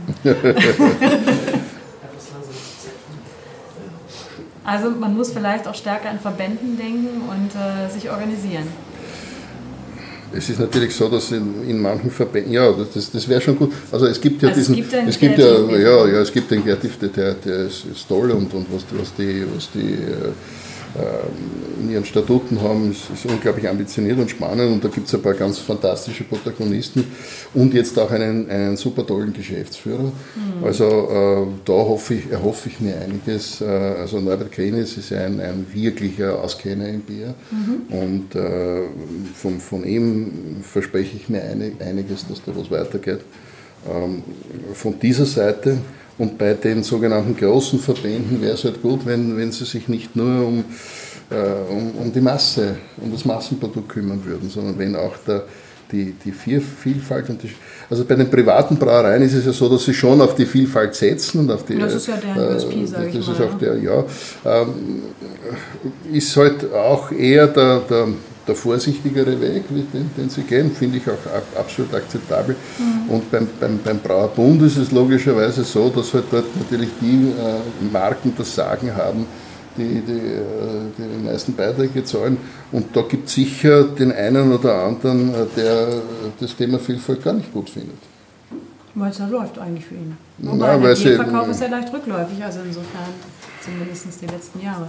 Also man muss vielleicht auch stärker an Verbänden denken und äh, sich organisieren. Es ist natürlich so, dass in, in manchen Verbänden, ja, das, das wäre schon gut. Also es gibt ja also diesen, es gibt, es gibt ja, ja, ja, es gibt den Kreativ, der, der, der ist, ist toll und, und was, was die, was die äh, in ihren Statuten haben, ist, ist unglaublich ambitioniert und spannend und da gibt es ein paar ganz fantastische Protagonisten und jetzt auch einen, einen super tollen Geschäftsführer. Mhm. Also äh, da hoffe ich, erhoffe ich mir einiges. Äh, also Norbert Krenis ist ja ein, ein wirklicher Auskenner im Bier mhm. und äh, von, von ihm verspreche ich mir einig, einiges, dass da was weitergeht. Ähm, von dieser Seite. Und bei den sogenannten großen Verbänden wäre es halt gut, wenn, wenn sie sich nicht nur um, äh, um, um die Masse, um das Massenprodukt kümmern würden, sondern wenn auch der, die, die Vielfalt und die, also bei den privaten Brauereien ist es ja so, dass sie schon auf die Vielfalt setzen und auf die. Das ist ja der U S P, sage ich mal. Das ist auch der, ja. Ähm, ist halt auch eher der, der der vorsichtigere Weg, den, den sie gehen, finde ich auch absolut akzeptabel. Mhm. Und beim, beim, beim Brauerbund ist es logischerweise so, dass halt dort natürlich die äh, Marken das Sagen haben, die die, äh, die meisten Beiträge zahlen. Und da gibt es sicher den einen oder anderen, der das Thema Vielfalt gar nicht gut findet. Weil es ja läuft eigentlich für ihn. Na, Wobei der weil sie, Bierverkauf ist ja leicht rückläufig, also insofern zumindest die letzten Jahre.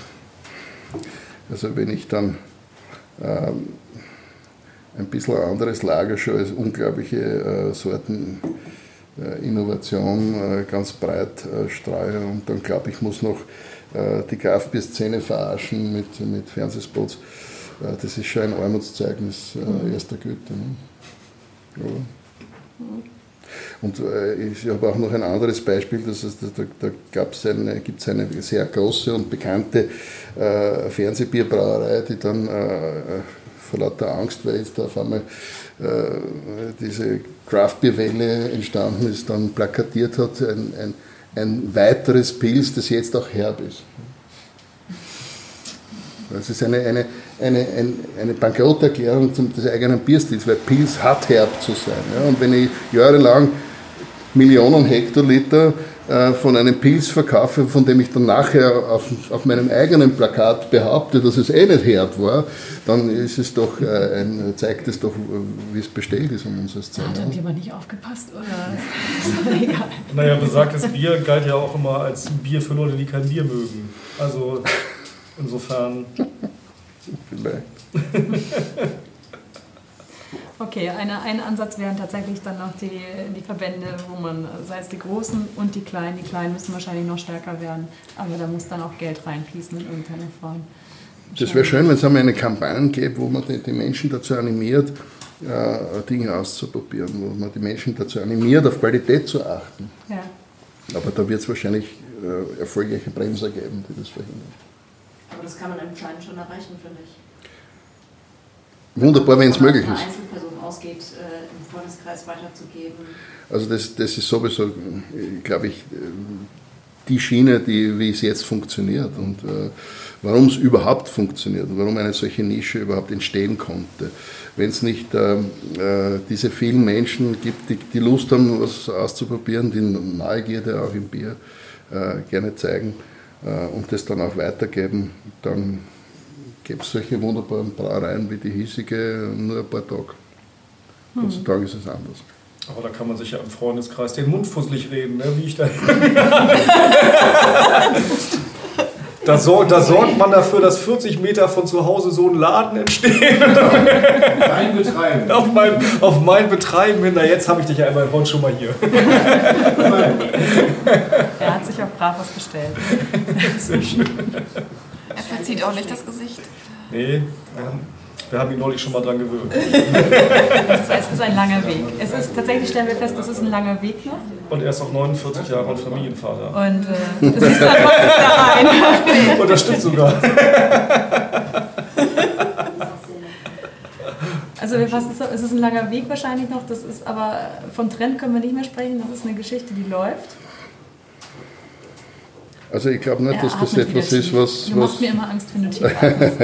Also wenn ich dann Ähm, ein bisschen ein anderes Lager schon als unglaubliche äh, Sorten äh, Innovation äh, ganz breit äh, streue und dann glaube ich, muss noch äh, die Kraftbier-Szene verarschen mit, mit Fernsehspots. Äh, das ist schon ein Armutszeugnis äh, mhm. erster Güte. Ne? Ja. Mhm. Und äh, ich habe auch noch ein anderes Beispiel, das ist, da, da gab's eine, gibt es eine sehr große und bekannte äh, Fernsehbierbrauerei, die dann äh, vor lauter Angst, weil jetzt da auf einmal äh, diese Craft-Bier-Welle entstanden ist, dann plakatiert hat, ein, ein, ein weiteres Pils, das jetzt auch herb ist. Das ist eine, eine, eine, eine, eine Bankrotterklärung des eigenen Bierstils, weil Pils hat herb zu sein. Ja? Und wenn ich jahrelang Millionen Hektoliter äh, von einem Pils verkaufe, von dem ich dann nachher auf, auf meinem eigenen Plakat behaupte, dass es eh nicht herb war, dann ist es doch, äh, ein, zeigt es doch, wie es bestellt ist um unsere Szene. Hat irgendjemand nicht aufgepasst, oder? Ist egal. Naja, besagtes Bier galt ja auch immer als Bier für Leute, die kein Bier mögen. Also insofern... Vielleicht. Okay, eine, ein Ansatz wären tatsächlich dann noch die, die Verbände, wo man, sei es die Großen und die Kleinen, die Kleinen müssen wahrscheinlich noch stärker werden, aber da muss dann auch Geld reinfließen in irgendeiner Form. Das wäre schön, wenn es einmal eine Kampagne gäbe, wo man die, die Menschen dazu animiert, äh, Dinge auszuprobieren, wo man die Menschen dazu animiert, auf Qualität zu achten. Ja. Aber da wird es wahrscheinlich äh, erfolgreiche Bremser geben, die das verhindern. Aber das kann man im Kleinen schon erreichen, finde ich. Wunderbar, wenn es möglich eine ist. Einzelperson ausgeht, äh, im Freundeskreis weiterzugeben. Also das, das ist sowieso, glaube ich, die Schiene, die, wie es jetzt funktioniert und äh, warum es überhaupt funktioniert und warum eine solche Nische überhaupt entstehen konnte. Wenn es nicht äh, äh, diese vielen Menschen gibt, die, die Lust haben, was auszuprobieren, die Neugierde auch im Bier äh, gerne zeigen äh, und das dann auch weitergeben, dann gibt es solche wunderbaren Brauereien wie die hiesige nur ein paar Tage. Hm. Heutzutage ist es anders. Aber da kann man sich ja im Freundeskreis den Mund fusselig reden, ne? Wie ich da. da, sor da sorgt man dafür, dass vierzig Meter von zu Hause so ein Laden entsteht. Dein Betreiben. Auf mein, auf mein Betreiben hin. Na, jetzt habe ich dich ja einmal heute schon mal hier. Er hat sich auch brav was bestellt. Sehr schön. Er verzieht auch nicht das Gesicht. Nee. Wir haben ihn neulich schon mal dran gewöhnt. Es ist, es ist ein langer Weg. Es ist tatsächlich, stellen wir fest, das ist ein langer Weg noch. Und er ist auch neunundvierzig Jahre und Familienvater. Und äh, das ist dann was da rein. Und das stimmt sogar. Also was ist, es ist ein langer Weg wahrscheinlich noch, das ist aber vom Trend können wir nicht mehr sprechen, das ist eine Geschichte, die läuft. Also ich glaube nicht, Er dass das atmet etwas wieder ist, tief. was... Du was machst mir immer Angst, wenn du tief atmest.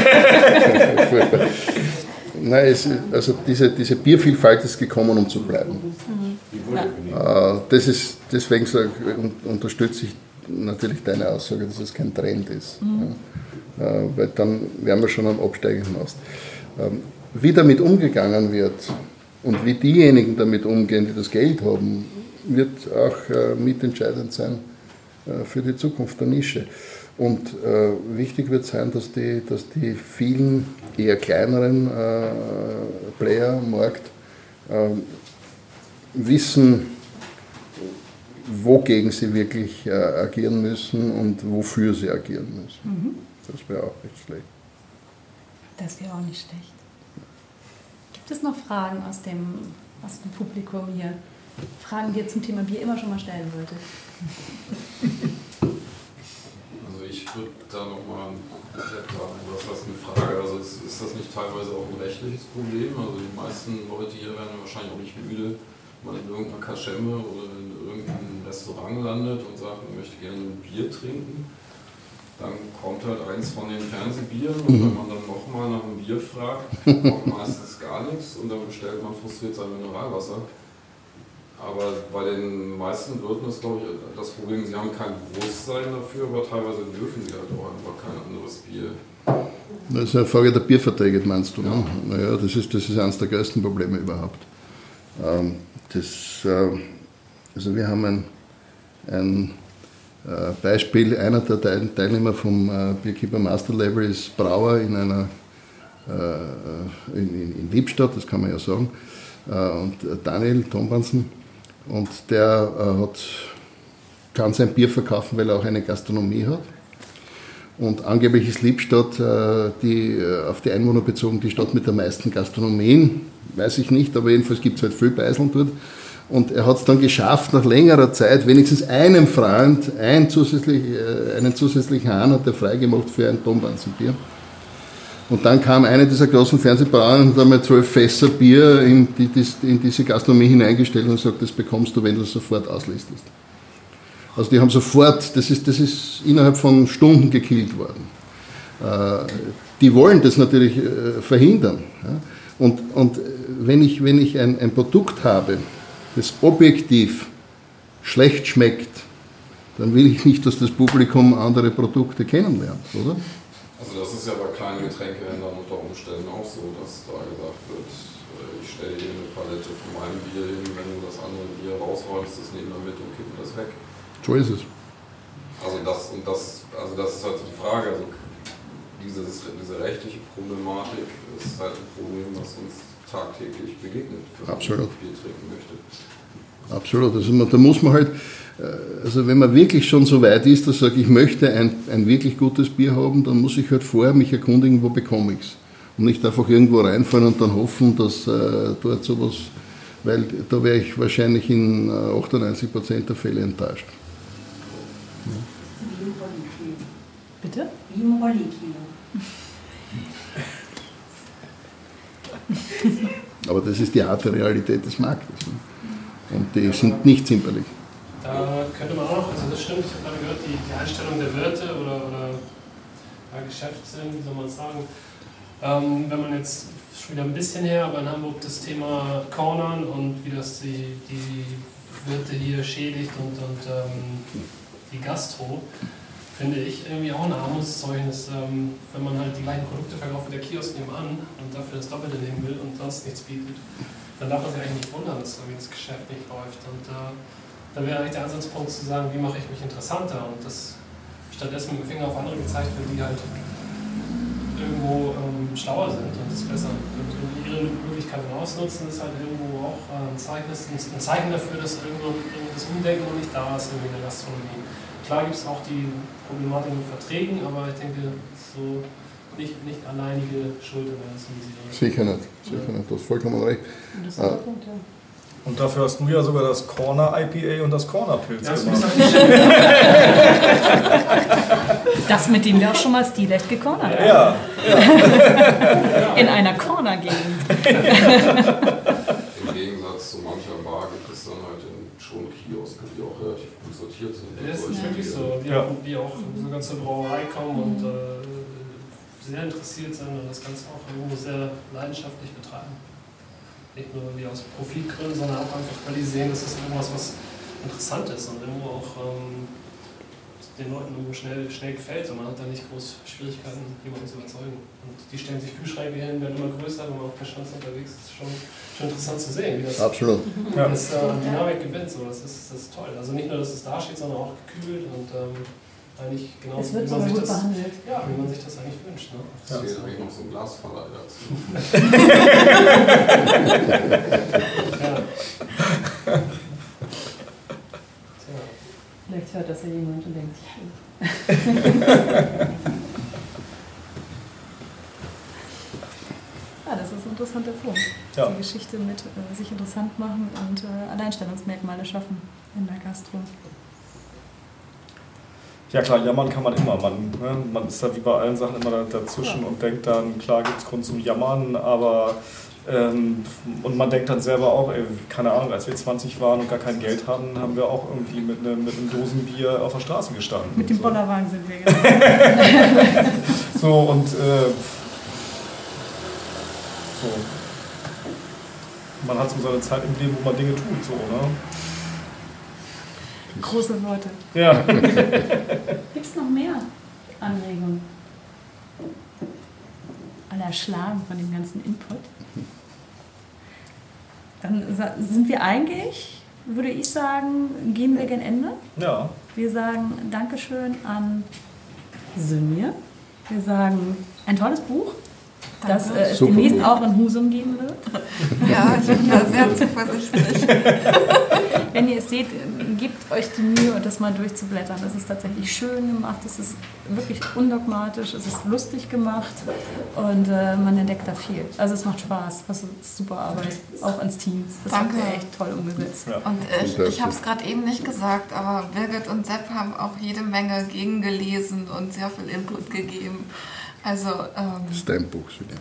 Nein, es, also diese, diese Biervielfalt ist gekommen, um zu bleiben. Mhm. Ja. Äh, das ist, deswegen sag, unterstütze ich natürlich deine Aussage, dass es kein Trend ist. Mhm. Ja. Äh, weil dann wären wir schon am absteigenden Ast. Ähm, wie damit umgegangen wird und wie diejenigen damit umgehen, die das Geld haben, wird auch äh, mitentscheidend sein äh, für die Zukunft der Nische. Und äh, wichtig wird sein, dass die, dass die vielen eher kleineren äh, Player am Markt äh, wissen, wogegen sie wirklich äh, agieren müssen und wofür sie agieren müssen. Mhm. Das wäre auch nicht schlecht. Das wäre auch nicht schlecht. Gibt es noch Fragen aus dem, aus dem Publikum hier? Fragen, die ihr zum Thema Bier immer schon mal stellen wolltet? Also ich würde da nochmal komplett sagen, was heißt eine Frage? Also ist, ist das nicht teilweise auch ein rechtliches Problem? Also die meisten Leute hier werden wahrscheinlich auch nicht müde, man in irgendeiner Kaschemme oder in irgendeinem Restaurant landet und sagt, man möchte gerne ein Bier trinken. Dann kommt halt eins von den Fernsehbieren und wenn man dann nochmal nach einem Bier fragt, kommt meistens gar nichts und dann bestellt man frustriert sein Mineralwasser. Aber bei den meisten Wirten ist, glaube ich, das Problem, sie haben kein Bewusstsein dafür, aber teilweise dürfen sie halt auch einfach kein anderes Bier. Das ist eine Frage der Bierverträge, meinst du? Ja. Ne? Naja, das ist, das ist eines der größten Probleme überhaupt. Ähm, das, äh, also wir haben ein, ein äh, Beispiel, einer der Teilnehmer vom äh, Bierkeeper Master Level ist Brauer in einer äh, in, in, in Lippstadt, das kann man ja sagen, äh, und Daniel Tombansen, und der äh, hat, kann sein Bier verkaufen, weil er auch eine Gastronomie hat. Und angeblich ist Lippstadt äh, die, äh, auf die Einwohner bezogen die Stadt mit der meisten Gastronomien. Weiß ich nicht, aber jedenfalls gibt es halt viel Beiseln dort. Und er hat es dann geschafft, nach längerer Zeit wenigstens einem Freund ein zusätzlich, äh, einen zusätzlichen Hahn hat er freigemacht für ein Tombansenbier. Und dann kam eine dieser großen Fernsehbrauer und hat einmal zwölf Fässer Bier in, die, in diese Gastronomie hineingestellt und gesagt, das bekommst du, wenn du es sofort auslistest. Also die haben sofort, das ist, das ist innerhalb von Stunden gekillt worden. Äh, die wollen das natürlich äh, verhindern. Ja? Und, und wenn ich, wenn ich ein, ein Produkt habe, das objektiv schlecht schmeckt, dann will ich nicht, dass das Publikum andere Produkte kennenlernt, oder? Also das ist ja bei kleinen Getränkehändlern unter Umständen auch so, dass da gesagt wird, ich stelle dir eine Palette von meinem Bier hin, wenn du das andere Bier rausräumst, das nehmen wir mit und kippen das weg. So ist es. Also das und das, also das ist halt so die Frage. Also dieses, diese rechtliche Problematik ist halt ein Problem, was uns tagtäglich begegnet, wenn man Bier trinken möchte. Absolut. Also man, da muss man halt, also wenn man wirklich schon so weit ist, dass ich sage, ich möchte ein, ein wirklich gutes Bier haben, dann muss ich halt vorher mich erkundigen, wo bekomme ich es. Und nicht einfach irgendwo reinfallen und dann hoffen, dass äh, dort sowas, weil da wäre ich wahrscheinlich in achtundneunzig Prozent der Fälle enttäuscht. Bitte? Wie im Rolli-Kino. Aber das ist die harte Realität des Marktes. Und die sind nicht zimperlich. Da könnte man auch noch, also das stimmt, ich habe gerade gehört, die, die Einstellung der Wirte oder, oder ja, Geschäftssinn, wie soll man es sagen, ähm, wenn man jetzt schon wieder ein bisschen her, aber in Hamburg das Thema Cornern und wie das die, die Wirte hier schädigt und, und ähm, die Gastro, finde ich irgendwie auch ein Armutszeugnis, ähm, wenn man halt die gleichen Produkte verkauft wie der Kiosk nebenan und dafür das Doppelte nehmen will und sonst nichts bietet. Dann darf man sich eigentlich nicht wundern, dass irgendwie das Geschäft nicht läuft. Und äh, da wäre eigentlich der Ansatzpunkt zu sagen, wie mache ich mich interessanter und das stattdessen mit dem Finger auf andere gezeigt wird, die halt irgendwo ähm, schlauer sind und das besser und, und ihre Möglichkeiten ausnutzen, ist halt irgendwo auch äh, ein, Zeichen, ein Zeichen dafür, dass irgendwo das Umdenken noch nicht da ist in der Gastronomie. Klar gibt es auch die Problematik mit Verträgen, aber ich denke, so nicht, nicht alleinige Schuld an der Sensibilisierung. Sicher nicht, sicher nicht, du hast vollkommen recht. Und das ist der Punkt, ja. Und dafür hast du ja sogar das Corner I P A und das Corner Pilz Ja, das gemacht. Das, mit dem wir auch schon mal Stilecht gecornert haben. Ja, ja. In einer Corner-Gegend. Im Gegensatz zu mancher Bar gibt es dann halt schon Kioske, die auch relativ gut sortiert sind. Das ist wirklich so, die, Ja. auch, die auch sogar zur Brauerei kommen und äh, sehr interessiert sind und das Ganze auch irgendwo sehr leidenschaftlich betreiben. Nicht nur wie aus Profitgründen, sondern auch einfach, weil die sehen, das ist irgendwas, was interessant ist und irgendwo auch ähm, den Leuten irgendwo schnell, schnell gefällt und man hat da nicht groß Schwierigkeiten, jemanden zu überzeugen. Und die stellen sich Kühlschränke hin, werden immer größer, wenn man auf der Schanze unterwegs ist. Das ist schon, schon interessant zu sehen, wie das, Absolut. wie Ja. das äh, Dynamik gewinnt. So. Das, ist, das ist toll. Also nicht nur, dass es da steht, sondern auch gekühlt und ähm, eigentlich genau Es wird wie man sogar sich gut das, behandelt. ja, wie man sich das eigentlich wünscht. Ne? Es fehlt eigentlich noch so ein Glasverleih dazu. Ja. Vielleicht hört das ja jemand und denkt sich, ah, das ist ein interessanter Punkt. Ja. Die Geschichte mit äh, sich interessant machen und äh, Alleinstellungsmerkmale schaffen in der Gastro. Ja klar, jammern kann man immer. Man, ne, man ist da wie bei allen Sachen immer dazwischen und denkt dann, klar gibt es Grund zum Jammern, aber ähm, und man denkt dann selber auch, ey, keine Ahnung, als wir zwanzig waren und gar kein Geld hatten, haben wir auch irgendwie mit, ne, mit einem Dosenbier auf der Straße gestanden. Mit dem so. Bollerwagen sind wir genau. So und äh, so. Man hat so seine Zeit im Leben, wo man Dinge tut, so, ne? Große Worte. Ja. Gibt es noch mehr Anregungen? Alle erschlagen von dem ganzen Input. Dann sa- sind wir eigentlich, würde ich sagen, gehen wir gen Ende. Ja. Wir sagen Dankeschön an Sünje. Wir sagen ein tolles Buch, das äh, es Super demnächst Buch. auch in Husum geben wird. Ja, ich bin da sehr zuversichtlich. Wenn ihr es seht, gebt euch die Mühe, das mal durchzublättern. Es ist tatsächlich schön gemacht, es ist wirklich undogmatisch, es ist lustig gemacht und äh, man entdeckt da viel. Also es macht Spaß, das ist super Arbeit, auch ans Team. Das Danke. habt ihr echt toll umgesetzt. Ja. Und ich, ich habe es gerade eben nicht gesagt, aber Birgit und Sepp haben auch jede Menge gegengelesen und sehr viel Input gegeben. Also, ähm, Das ist dein Buch, Julia.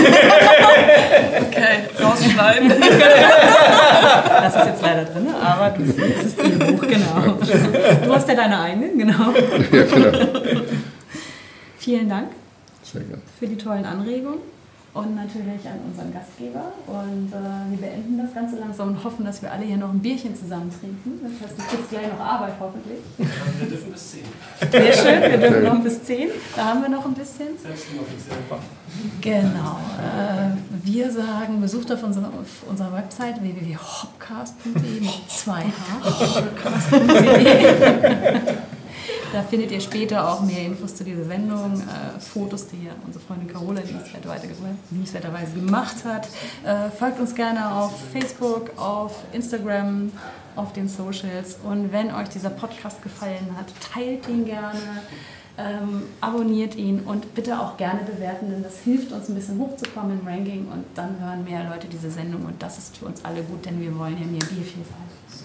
okay, rausschneiden. Das ist jetzt leider drin, aber das das ist ihr Buch, genau. Du hast ja deine eigenen, genau. Ja, genau. Vielen Dank Sehr gerne. für die tollen Anregungen und natürlich an unseren Gastgeber. Und äh, wir beenden das Ganze langsam und hoffen, dass wir alle hier noch ein Bierchen zusammen trinken. Das heißt, du kriegst gleich noch Arbeit, hoffentlich. Wir dürfen bis zehn. Sehr schön, wir dürfen noch bis zehn. Da haben wir noch ein bisschen. Selbst inoffiziell. Genau. Äh, wir sagen, besucht auf unserer, auf unserer Website w w w punkt hopcast punkt d e mit zwei H. hopcast punkt d e. Da findet ihr später auch mehr Infos zu dieser Sendung, äh, Fotos, die hier unsere Freundin Carola liebenswerterweise gemacht hat. Äh, folgt uns gerne auf Facebook, auf Instagram, auf den Socials. Und wenn euch dieser Podcast gefallen hat, teilt ihn gerne. Ähm, abonniert ihn und bitte auch gerne bewerten, denn das hilft uns ein bisschen hochzukommen im Ranking und dann hören mehr Leute diese Sendung und das ist für uns alle gut, denn wir wollen ja mehr Biervielfalt.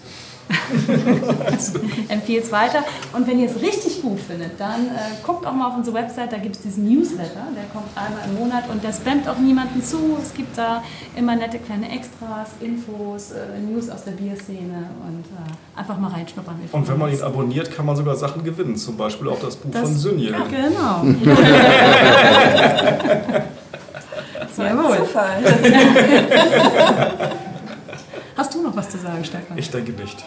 Empfehlt es weiter und wenn ihr es richtig gut findet, dann äh, guckt auch mal auf unsere Website, da gibt es diesen Newsletter, der kommt einmal im Monat und der spammt auch niemanden zu. Es gibt da immer nette kleine Extras, Infos, äh, News aus der Bierszene und äh, einfach mal reinschnuppern. Und wenn man ihn abonniert, kann man sogar Sachen gewinnen, zum Beispiel auch das Buch Das- von Sünje. Ja, genau. Jawohl. Zufall. Hast du noch was zu sagen, Stefan? Ich denke nicht.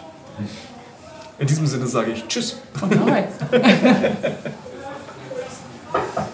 In diesem Sinne sage ich Tschüss. Und Arbeit.